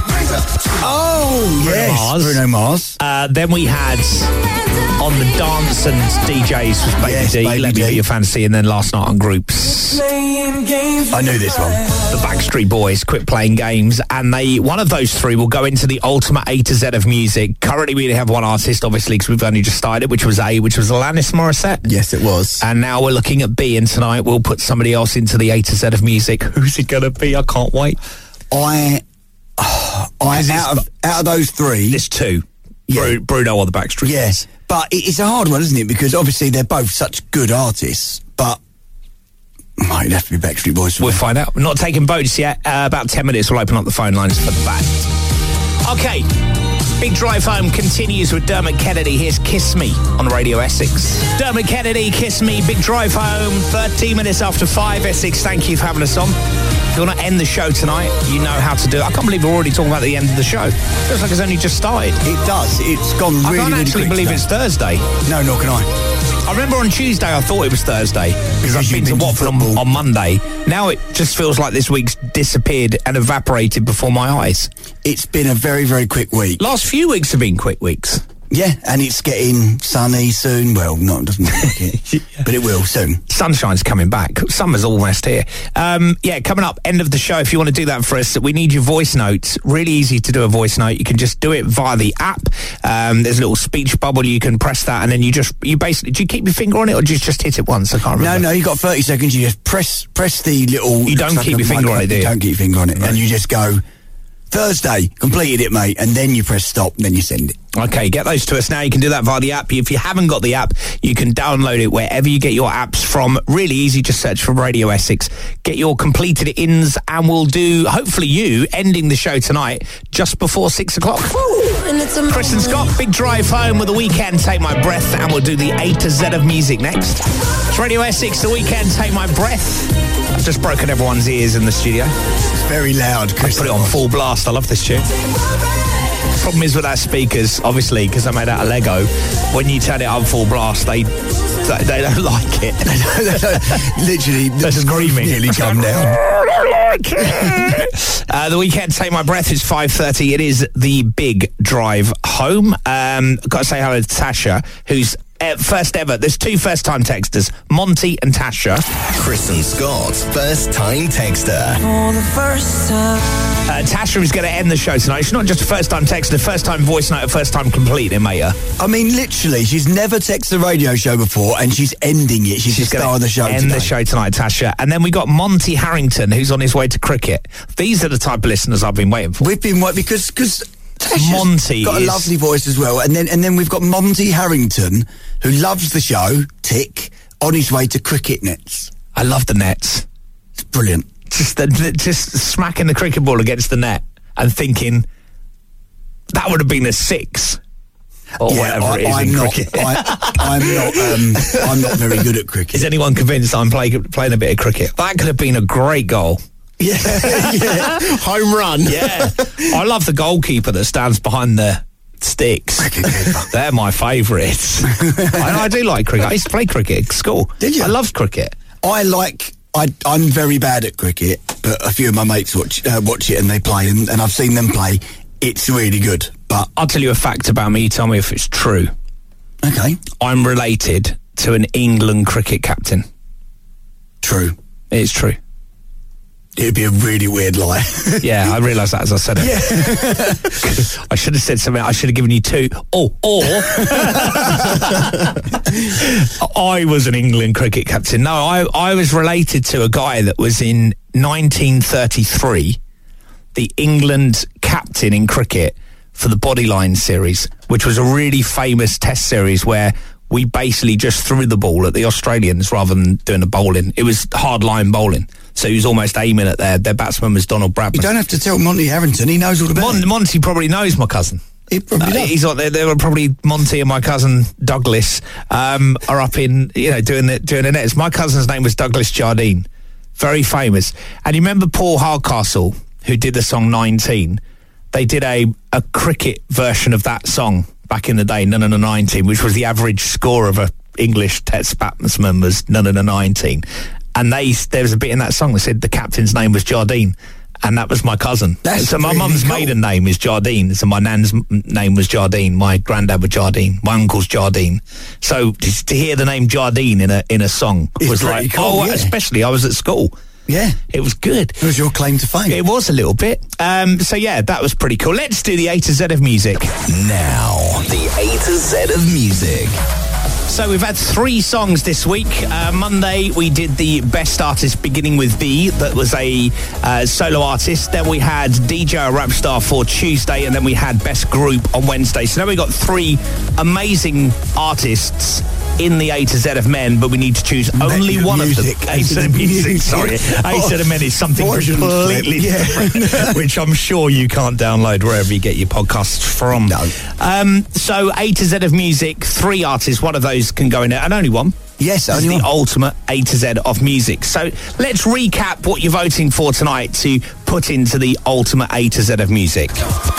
Oh, yes. Mars. Bruno Mars. Uh, then we had on the dance and D Js was Baby Yes, D. Baby Let me D. get your fancy, and then last night on groups. I knew this one. The Backstreet Boys quit playing games, and they one of those three will go into the ultimate A to Z of music. Currently, we only have one artist, obviously, because we've only just started, which was A, which was Alanis Morissette. Yes, it was. And now we're looking at B, and tonight we'll put somebody else into the A to Z of music. Who's it going to be? I can't wait. I. I out of out of those three. There's two. Yeah. Bru- Bruno or the Backstreet Yes, Boys. but it- it's a hard one, isn't it? Because obviously they're both such good artists, but might have to be Backstreet Boys. For We'll me. find out. We're not taking votes yet. Uh, about ten minutes, we'll open up the phone lines for that. Okay. Big Drive Home continues with Dermot Kennedy. Here's Kiss Me on Radio Essex. Dermot Kennedy, Kiss Me, Big Drive Home, thirteen minutes after five. Essex, thank you for having us on. If you want to end the show tonight, you know how to do it. I can't believe we're already talking about the end of the show. Feels like it's only just started. It does. It's gone I really, can't really actually quick believe today. it's Thursday. No, nor can I. I remember on Tuesday I thought it was Thursday because I've Because been you've to been to Watford on, football. on Monday. Now it just feels like this week's disappeared and evaporated before my eyes. It's been a very, very quick week. Last few weeks have been quick weeks. Yeah, and it's getting sunny soon. Well, no, it doesn't look like it, but it will soon. Sunshine's coming back. Summer's almost here. Um, yeah, coming up, end of the show. If you want to do that for us, we need your voice notes. Really easy to do a voice note. You can just do it via the app. Um, there's a little speech bubble. You can press that, and then you just, you basically, do you keep your finger on it, or do you just hit it once? I can't remember. No, no, you got thirty seconds. You just press press the little. You don't looks like keep a your finger on microphone. it, do you? You don't keep your finger on it, Right. and you just go. Thursday, completed it, mate, and then you press stop, and then you send it. Okay, get those to us now. You can do that via the app. If you haven't got the app, you can download it wherever you get your apps from. Really easy, just search for Radio Essex. Get your completed ins, and we'll do, hopefully you, ending the show tonight just before six o'clock. Chris and Scott, big drive home with The Weekend, Take My Breath, and we'll do the A to Z of music next. It's Radio Essex, The Weekend, Take My Breath. I've just broken everyone's ears in the studio. It's very loud, Chris. I put it on full blast. I love this tune. Problem is with our speakers, obviously, because I made out of Lego, when you turn it up full blast, they they, they don't like it. They don't, they don't, literally, they're the screaming. Nearly come down. uh, the Weekend, Take My Breath is five thirty. It is the big drive home. Um, got to say hello to Tasha, who's Uh, first ever. There's two first-time texters, Monty and Tasha. Chris and Scott's first-time texter. For the first time. Uh, Tasha is going to end the show tonight. She's not just a first-time texter, first-time voice note, first-time complete, mate. I mean, literally, she's never texted a radio show before, and she's ending it. She's, She's the going star of the show end today. the show tonight, Tasha. And then we got Monty Harrington, who's on his way to cricket. These are the type of listeners I've been waiting for. We've been what because because Monty got a is- lovely voice as well, and then and then we've got Monty Harrington, who loves the show. Tick, on his way to cricket nets. I love the nets. It's brilliant. Just the, the- just smacking the cricket ball against the net and thinking that would have been a six or whatever I, it is I'm in not. cricket. I, I'm not. Um, I'm not very good at cricket. Is anyone convinced I'm play, playing a bit of cricket? That could have been a great goal. Yeah, yeah. Home run. Yeah. I love the goalkeeper that stands behind the sticks. They're my favourites. I, I do like cricket. I used to play cricket at school. Did you? I loved cricket. I like. I, I'm very bad at cricket, but a few of my mates watch uh, watch it and they play, and, and I've seen them play. It's really good. But I'll tell you a fact about me. You tell me if it's true. okay, I'm related to an England cricket captain. true. It's true. It'd be a really weird lie. Yeah, I realised that as I said it. Yeah. I should have said something. I should have given you two. Oh, or I was an England cricket captain. No, I, I was related to a guy that was in nineteen thirty-three, the England captain in cricket for the Bodyline series, which was a really famous test series where we basically just threw the ball at the Australians rather than doing the bowling. It was hard line bowling. So he was almost aiming at their, their batsman was Donald Bradman. You don't have to tell Monty Harrington. He knows all about Mon- it. Monty probably knows my cousin. He probably Uh, does. he's on there. They were probably Monty and my cousin Douglas um, are up in you know doing the doing the nets. My cousin's name was Douglas Jardine, very famous. And you remember Paul Hardcastle, who did the song nineteen? They did a a cricket version of that song back in the day, none of nineteen, which was the average score of a English test batsman was none of nineteen. And they there was a bit in that song that said the captain's name was Jardine. And that was my cousin. That's so my really mum's cool. maiden name is Jardine. So my nan's m- name was Jardine. My granddad was Jardine. My uncle's Jardine. So to, to hear the name Jardine in a in a song It's was pretty like, cool, oh, yeah. especially I was at school. Yeah. It was good. It was your claim to fame. It was a little bit. Um, so yeah, that was pretty cool. Let's do the A to Z of music. Now, the A to Z of music. So we've had three songs this week. Uh, Monday we did the best artist beginning with B. That was a uh, solo artist. Then we had D J or rap star for Tuesday, and then we had best group on Wednesday. So now we got three amazing artists in the A to Z of men, but we need to choose only Men- one music. of them. A to Z of music, sorry. A to Z of men is something Version completely flip, yeah. different, which I'm sure you can't download wherever you get your podcasts from. No. Um, so A to Z of music, three artists, one of those can go in there, and only one. Yes, This is only the one. ultimate A to Z of music. So let's recap what you're voting for tonight to put into the ultimate A to Z of music.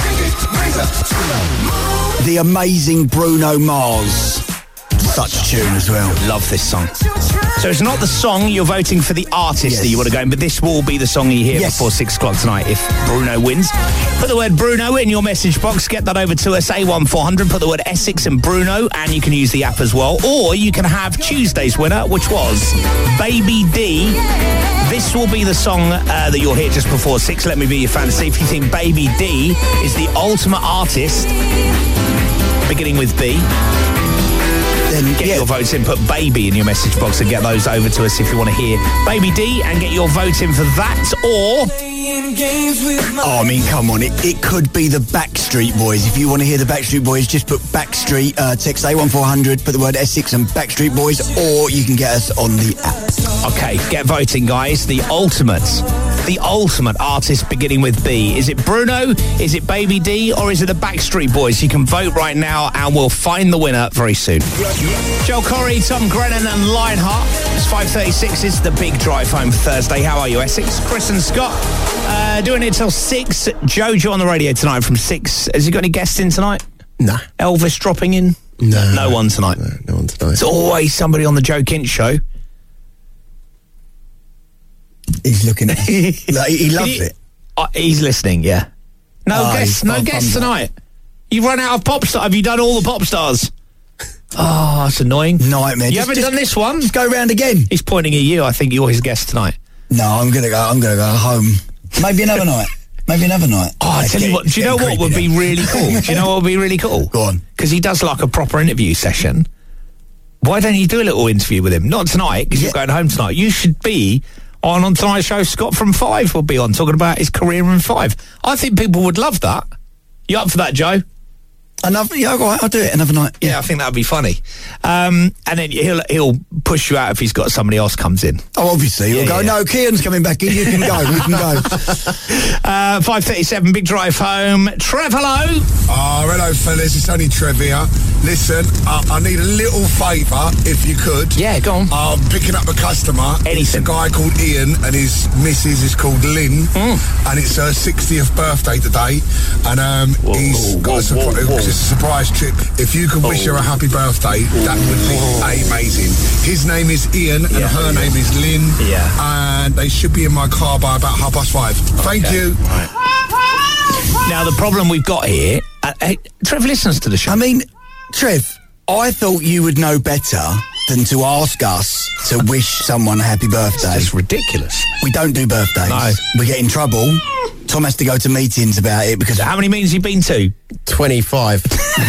The amazing Bruno Mars. Such a tune as well. Love this song. So it's not the song, you're voting for the artist Yes. that you want to go in, but this will be the song you hear Yes. before six o'clock tonight if Bruno wins. Put the word Bruno in your message box, get that over to us, A one four hundred, put the word Essex and Bruno, and you can use the app as well. Or you can have Tuesday's winner, which was Baby D. This will be the song uh, that you'll hear just before six. Let me be your fantasy. If you think Baby D is the ultimate artist, beginning with B, then, get yeah. your votes in. Put baby in your message box and get those over to us if you want to hear Baby D and get your vote in for that. Or Oh, I mean, come on. It, it could be the Backstreet Boys. If you want to hear the Backstreet Boys, just put Backstreet, uh, text A one four hundred, put the word Essex and Backstreet Boys, or you can get us on the app. Okay, get voting, guys. The ultimate, the ultimate artist beginning with B. Is it Bruno? Is it Baby D? Or is it the Backstreet Boys? You can vote right now and we'll find the winner very soon. Joel Corey, Tom Grennan and Lionheart. It's five thirty-six. It's the big drive home for Thursday. How are you, Essex? Chris and Scott uh, doing it till six. Jojo on the radio tonight from six. Has he got any guests in tonight? Nah. Elvis dropping in? No. No one tonight. No, no one tonight. It's always somebody on the Joe Kint show. He's looking at it. Like, he loves he, it. Uh, he's listening, yeah. No Oh, guests, he's no fun- guests fun tonight. You've run out of pop stars. Have you done all the pop stars? Oh, that's annoying. Nightmare. You Just- haven't just- done this one? Just go round again. He's pointing at you. I think you're his guest tonight. No, I'm gonna go. I'm gonna go home. Maybe another night. Maybe another night. Oh, I It's tell you getting- what, do you know it's what getting would be creepy really now. cool? Do you know what would be really cool? Go on. Because he does like a proper interview session. Why don't you do a little interview with him? Not tonight, because Yeah. you're going home tonight. You should be on on tonight's show. Scott from Five will be on, talking about his career in Five. I think people would love that. You up for that, Joe? Another, yeah, all right, I'll do it another night. Yeah, I think that'd be funny. Um, and then he'll he'll push you out if he's got somebody else comes in. Oh, obviously. He'll Yeah, go, yeah. no, Kian's coming back in. You can go. We can go. Uh, five thirty-seven, big drive home. Trev, hello. Oh, hello, fellas. It's only Trev here. Listen, uh, I need a little favour, if you could. Yeah, go on. I'm picking up a customer. It's a Anything. guy called Ian, and his missus is called Lynn, and it's her sixtieth birthday today. And um, Whoa, he's whoa, got a, whoa, surpri- whoa, whoa. it's a surprise trip. If you could wish her a happy birthday, that would be amazing. His name is Ian, and Yeah, her yeah. name is Lynn. Yeah. And they should be in my car by about half past five. Thank Okay. you. Now, the problem we've got here, uh, hey, Trev listens to the show. I mean, Trev, I thought you would know better than to ask us to wish someone a happy birthday. It's ridiculous. We don't do birthdays. No. We get in trouble. Tom has to go to meetings about it because... How many meetings have you been to? twenty-five.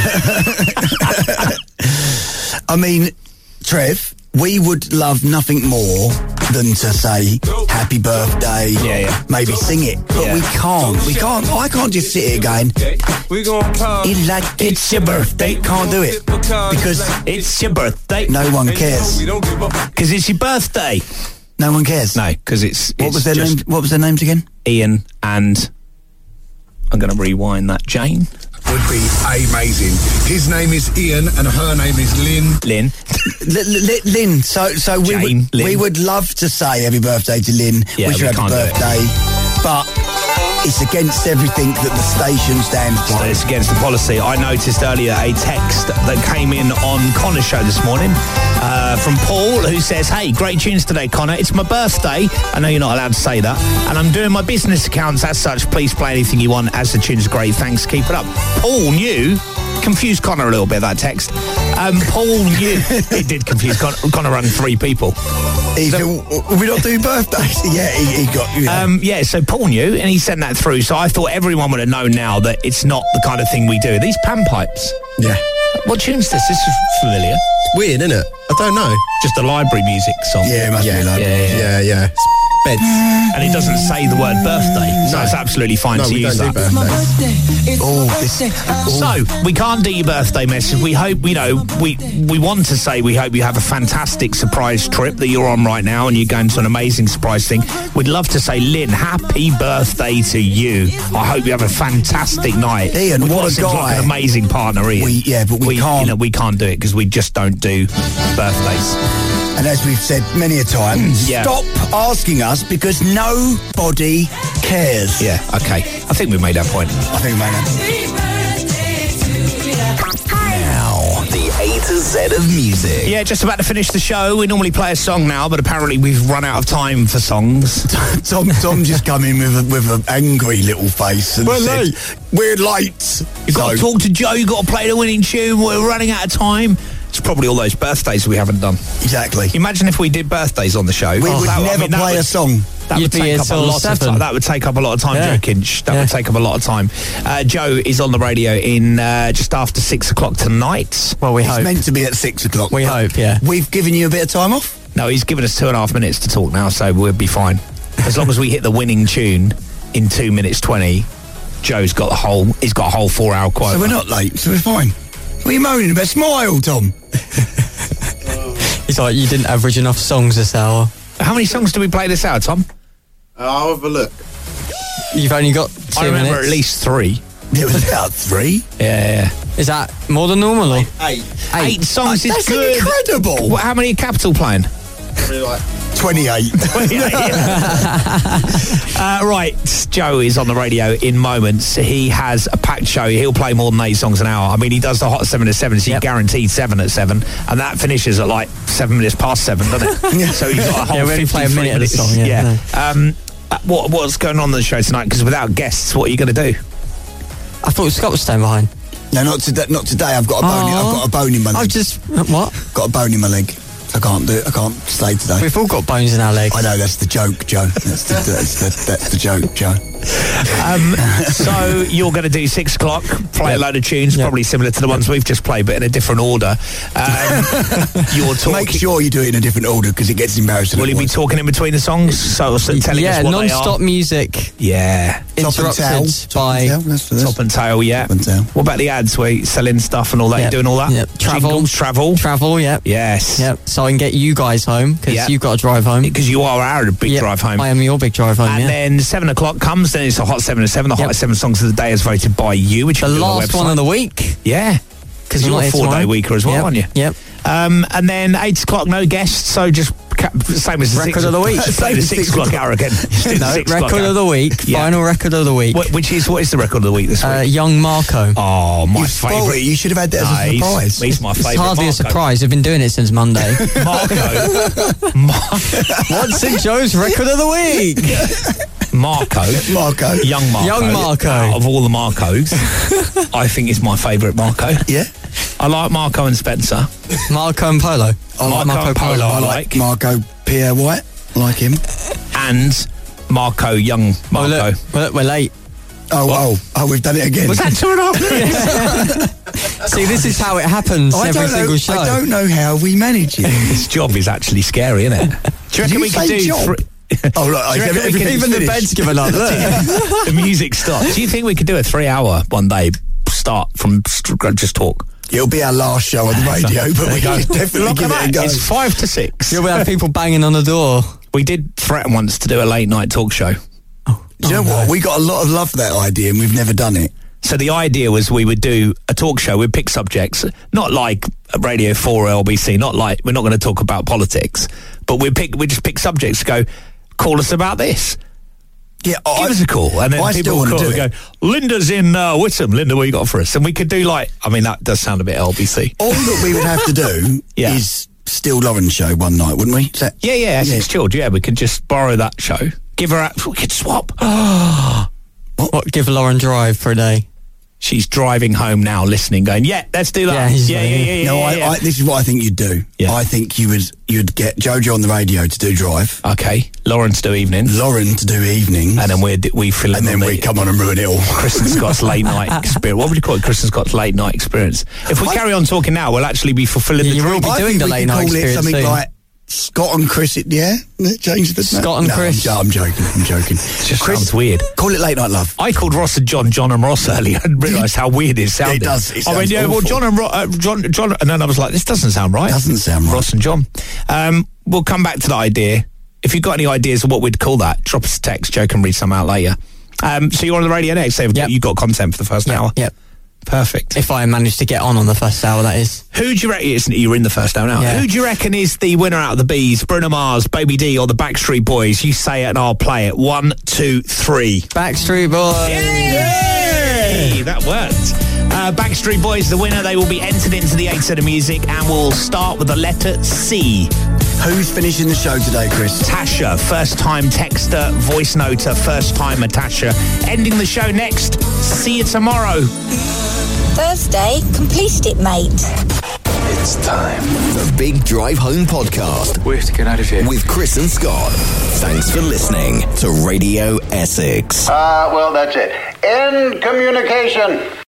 I mean, Trev, we would love nothing more than to say happy birthday. Yeah, yeah. Maybe sing it. But Yeah. we can't. We can't. I can't just sit here going, "It's like it's your birthday." Can't do it. Because It's your birthday. no one cares. Because it's your birthday. No one cares. No, because it's, What it's was their just name? What was their names again? Ian and... I'm going to rewind that. Jane? Would be amazing. His name is Ian, and her name is Lynn. Lynn? L- L- L- Lynn. So, so we Jane, would Lynn. we would love to say happy birthday to Lynn. Yeah, wish we her happy can't do it. birthday, but it's against everything that the station stands for. It's against the policy. I noticed earlier a text that came in on Connor's show this morning uh, from Paul, who says, hey, great tunes today, Connor. It's my birthday. I know you're not allowed to say that. And I'm doing my business accounts as such. Please play anything you want as the tune's great. Thanks. Keep it up. Paul knew... Confused Connor a little bit, that text. Um, Paul knew... It did confuse Connor. Connor rang three people. He said, "We not do birthdays." Yeah, he, he got. You know. Um, yeah, so Paul knew, and he sent that through. So I thought everyone would have known now that it's not the kind of thing we do. These panpipes. Yeah. What tune's this? This is familiar. Weird, isn't it? I don't know. Just a library music song. yeah, it must Yeah, be like. yeah, yeah. Yeah, yeah. Beds. And it doesn't say the word birthday, so No. it's absolutely fine No, to we use don't do that. birthdays. Oh, this. So we can't do your birthday message. We hope, you know, we we want to say we hope you have a fantastic surprise trip that you're on right now, and you're going to an amazing surprise thing. We'd love to say, Lynn, happy birthday to you. I hope you have a fantastic night. Ian, With what a seems like guy. an amazing partner, Ian. We- yeah, but we can't- You know, we can't do it because we just don't do birthdays. And as we've said many a time, Yeah. stop asking us because nobody cares. Yeah, okay. I think we made our point. I think, man. Now, the A to Z of music. Yeah, just about to finish the show. We normally play a song now, but apparently we've run out of time for songs. Tom, Tom just come in with a, with an angry little face and We're said, late. "We're late." You've got to So- talk to Joe, you've got to play the winning tune, we're running out of time. It's probably all those birthdays we haven't done. Exactly. Imagine if we did birthdays on the show. We Oh, would that- I never mean, that play would- a song. That You'd would be take here up a till lot of seven. time. That would take up a lot of time, Yeah. Joe Kinch. That Yeah. would take up a lot of time. Uh, Joe is on the radio in uh, just after six o'clock tonight. Well, we It's hope. meant to be at six o'clock. We but hope, yeah. We've given you a bit of time off. No, he's given us two and a half minutes to talk now, so we'll be fine. As long as we hit the winning tune in two minutes twenty, Joe's got the whole. He's got a whole four-hour quote. So we're not late, so we're fine. What are you moaning about? Smile, Tom. He's like, you didn't average enough songs this hour. How many songs do we play this hour, Tom? I'll have a look. You've only got two I remember minutes. at least three. It was about three. Yeah, yeah. Is that more than normal? Or? Eight. Eight songs That's is good. incredible. What, how many are Capital playing? Really like. twenty-eight. uh, right, Joe is on the radio in moments. He has a packed show. He'll play more than eight songs an hour. I mean, he does the hot seven to seven, so Yep. you're guaranteed seven at seven, and that finishes at like seven minutes past seven, doesn't it? So he's got a whole Yeah, we only play a fifty-three minute at a minutes. song, yeah. Um, uh, what, what's going on on the show tonight? Because without guests, what are you going to do? I thought Scott was staying behind. No, not today. Not today. I've got a bone. In, Oh. I've got a bone in my leg. I've just... What? got a bone in my leg. I can't do it. I can't stay today. We've all got bones in our legs. I know, that's the joke, Joe. That's the, that's the, that's the joke, Joe. Um, so you're going to do six o'clock, play a load of tunes, Yep. probably similar to the ones we've just played, but in a different order. Um, you're talking. Make sure you do it in a different order because it gets embarrassing. Will you be talking in between the songs? So, so telling yeah, us what they are? non-stop music Yeah. Top and tail. interrupted Top by... and tail, that's for this. Top and tail, yeah. Top and tail. What about the ads where you're selling stuff and all that? Yep. You're doing all that? Yep. Travel. Jingles, travel. Travel, yep. Yes. Yep. So I can get you guys home because Yep. you've got to drive home. Because you are our big Yep. drive home. I am your big drive home, And yeah. then seven o'clock comes, then it's a hot seven to seven. The Yep. hottest seven songs of the day is voted by you, which the you can do on last the website. one of the week. Yeah. Because I'm you're not a here four day tomorrow. weeker as well, Yep. aren't you? Yep. Um, and then eight o'clock, no guests, so just ca- same as the Record six, of the week. Same as six o'clock hour again. Just do the No, six o'clock record hour. of the week. Yeah. Final record of the week. Wh- Which is what is the record of the week this week? Uh, Young Marco. oh, my You spoiled favourite. it. You should have had that as No, a he's- surprise. He's, my It's favourite. hardly a Marco. surprise. We've been doing it since Monday. Marco. Mar- What's in Joe's record of the week? Marco. Marco. Young Marco. Young Marco. Out of all the Marcos, I think is my favourite Marco. Yeah. I like Marco and Spencer. Marco and Polo. I like Marco and Polo, I I like. like Marco Pierre White. I like him. And Marco, young Oh, Marco. look, we're, we're late. Oh, oh, oh, we've done it again. Was that two and a half minutes? See, this is how it happens I every don't single know. show. I don't know how we manage it. This job is actually scary, isn't it? Do you reckon you we could say do job? three- Oh, look, Do you reckon we everything's could- Even the finished. bed's given up. Look. the music stops. Do you think we could do a three-hour one day start from st- just talk? It'll be our last show on the radio, but we can definitely Look give at it a that. go. It's five to six. You'll have people banging on the door. We did threaten once to do a late night talk show. Do you know what? We got a lot of love for that idea, and we've never done it. So the idea was we would do a talk show. We'd pick subjects, not like Radio four or L B C, not like, we're not going to talk about politics, but we'd pick, we just pick subjects, go, call us about this. Yeah, Give I, us a call. And then I people still will want to call do and it. go, Linda's in uh, Whittam. Linda, what you got for us? And we could do like, I mean, that does sound a bit L B C. All that we would have to do Yeah. is steal Lauren's show one night, wouldn't we? Is that- Yeah, yeah, Essex Chilled. Yeah, we could just borrow that show. Give her out. We could swap. What? Give Lauren drive for a day. She's driving home now, listening, going, yeah, let's do Yeah, that. he's Yeah, yeah, like- yeah, yeah. No, yeah, I, yeah. I, this is what I think you'd do. Yeah. I think you would you'd get Jojo on the radio to do drive, Okay, Lawrence do evenings. Lauren to do evenings, And then we we fill in and then on we the come on and ruin it all. Chris and Scott's late night experience. What would you call it? Chris and Scott's late night experience. If we I- carry on talking now, we'll actually be fulfilling Yeah, the you will dream. be I doing think the we late could night call it experience something soon. like Scott and Chris. It, yeah, change the Scott and no, Chris. I'm, I'm joking. I'm joking. just sounds weird. Call it late night love. I called Ross and John John and Ross earlier and realised how weird it sounded. It does, it I went, sounds yeah, well, awful. John and Ro- uh, John, John, and then I was like, this doesn't sound right. Doesn't sound right. Ross and John. Um, we'll come back to the idea. If you've got any ideas of what we'd call that, drop us a text. Joe can read some out later. Um, so you're on the radio next. So Yep. you've got content for the first hour. Yep. Perfect. If I manage to get on on the first hour, that is. Who do you reckon? Isn't it? You were in the first hour now. Yeah. Who do you reckon is the winner out of the Bees? Bruno Mars, Baby D, or the Backstreet Boys? You say it and I'll play it. One, two, three. Backstreet Boys. Yay! That worked. Uh, Backstreet Boys, the winner. They will be entered into the eight set of music, and we'll start with the letter C. Who's finishing the show today, Chris? Tasha, first-time texter, voice noter, first-timer Tasha. Ending the show next. See you tomorrow. Thursday, completed it, mate. It's time. The Big Drive Home Podcast. We have to get out of here. With Chris and Scott. Thanks for listening to Radio Essex. Ah, uh, well, that's it. End communication.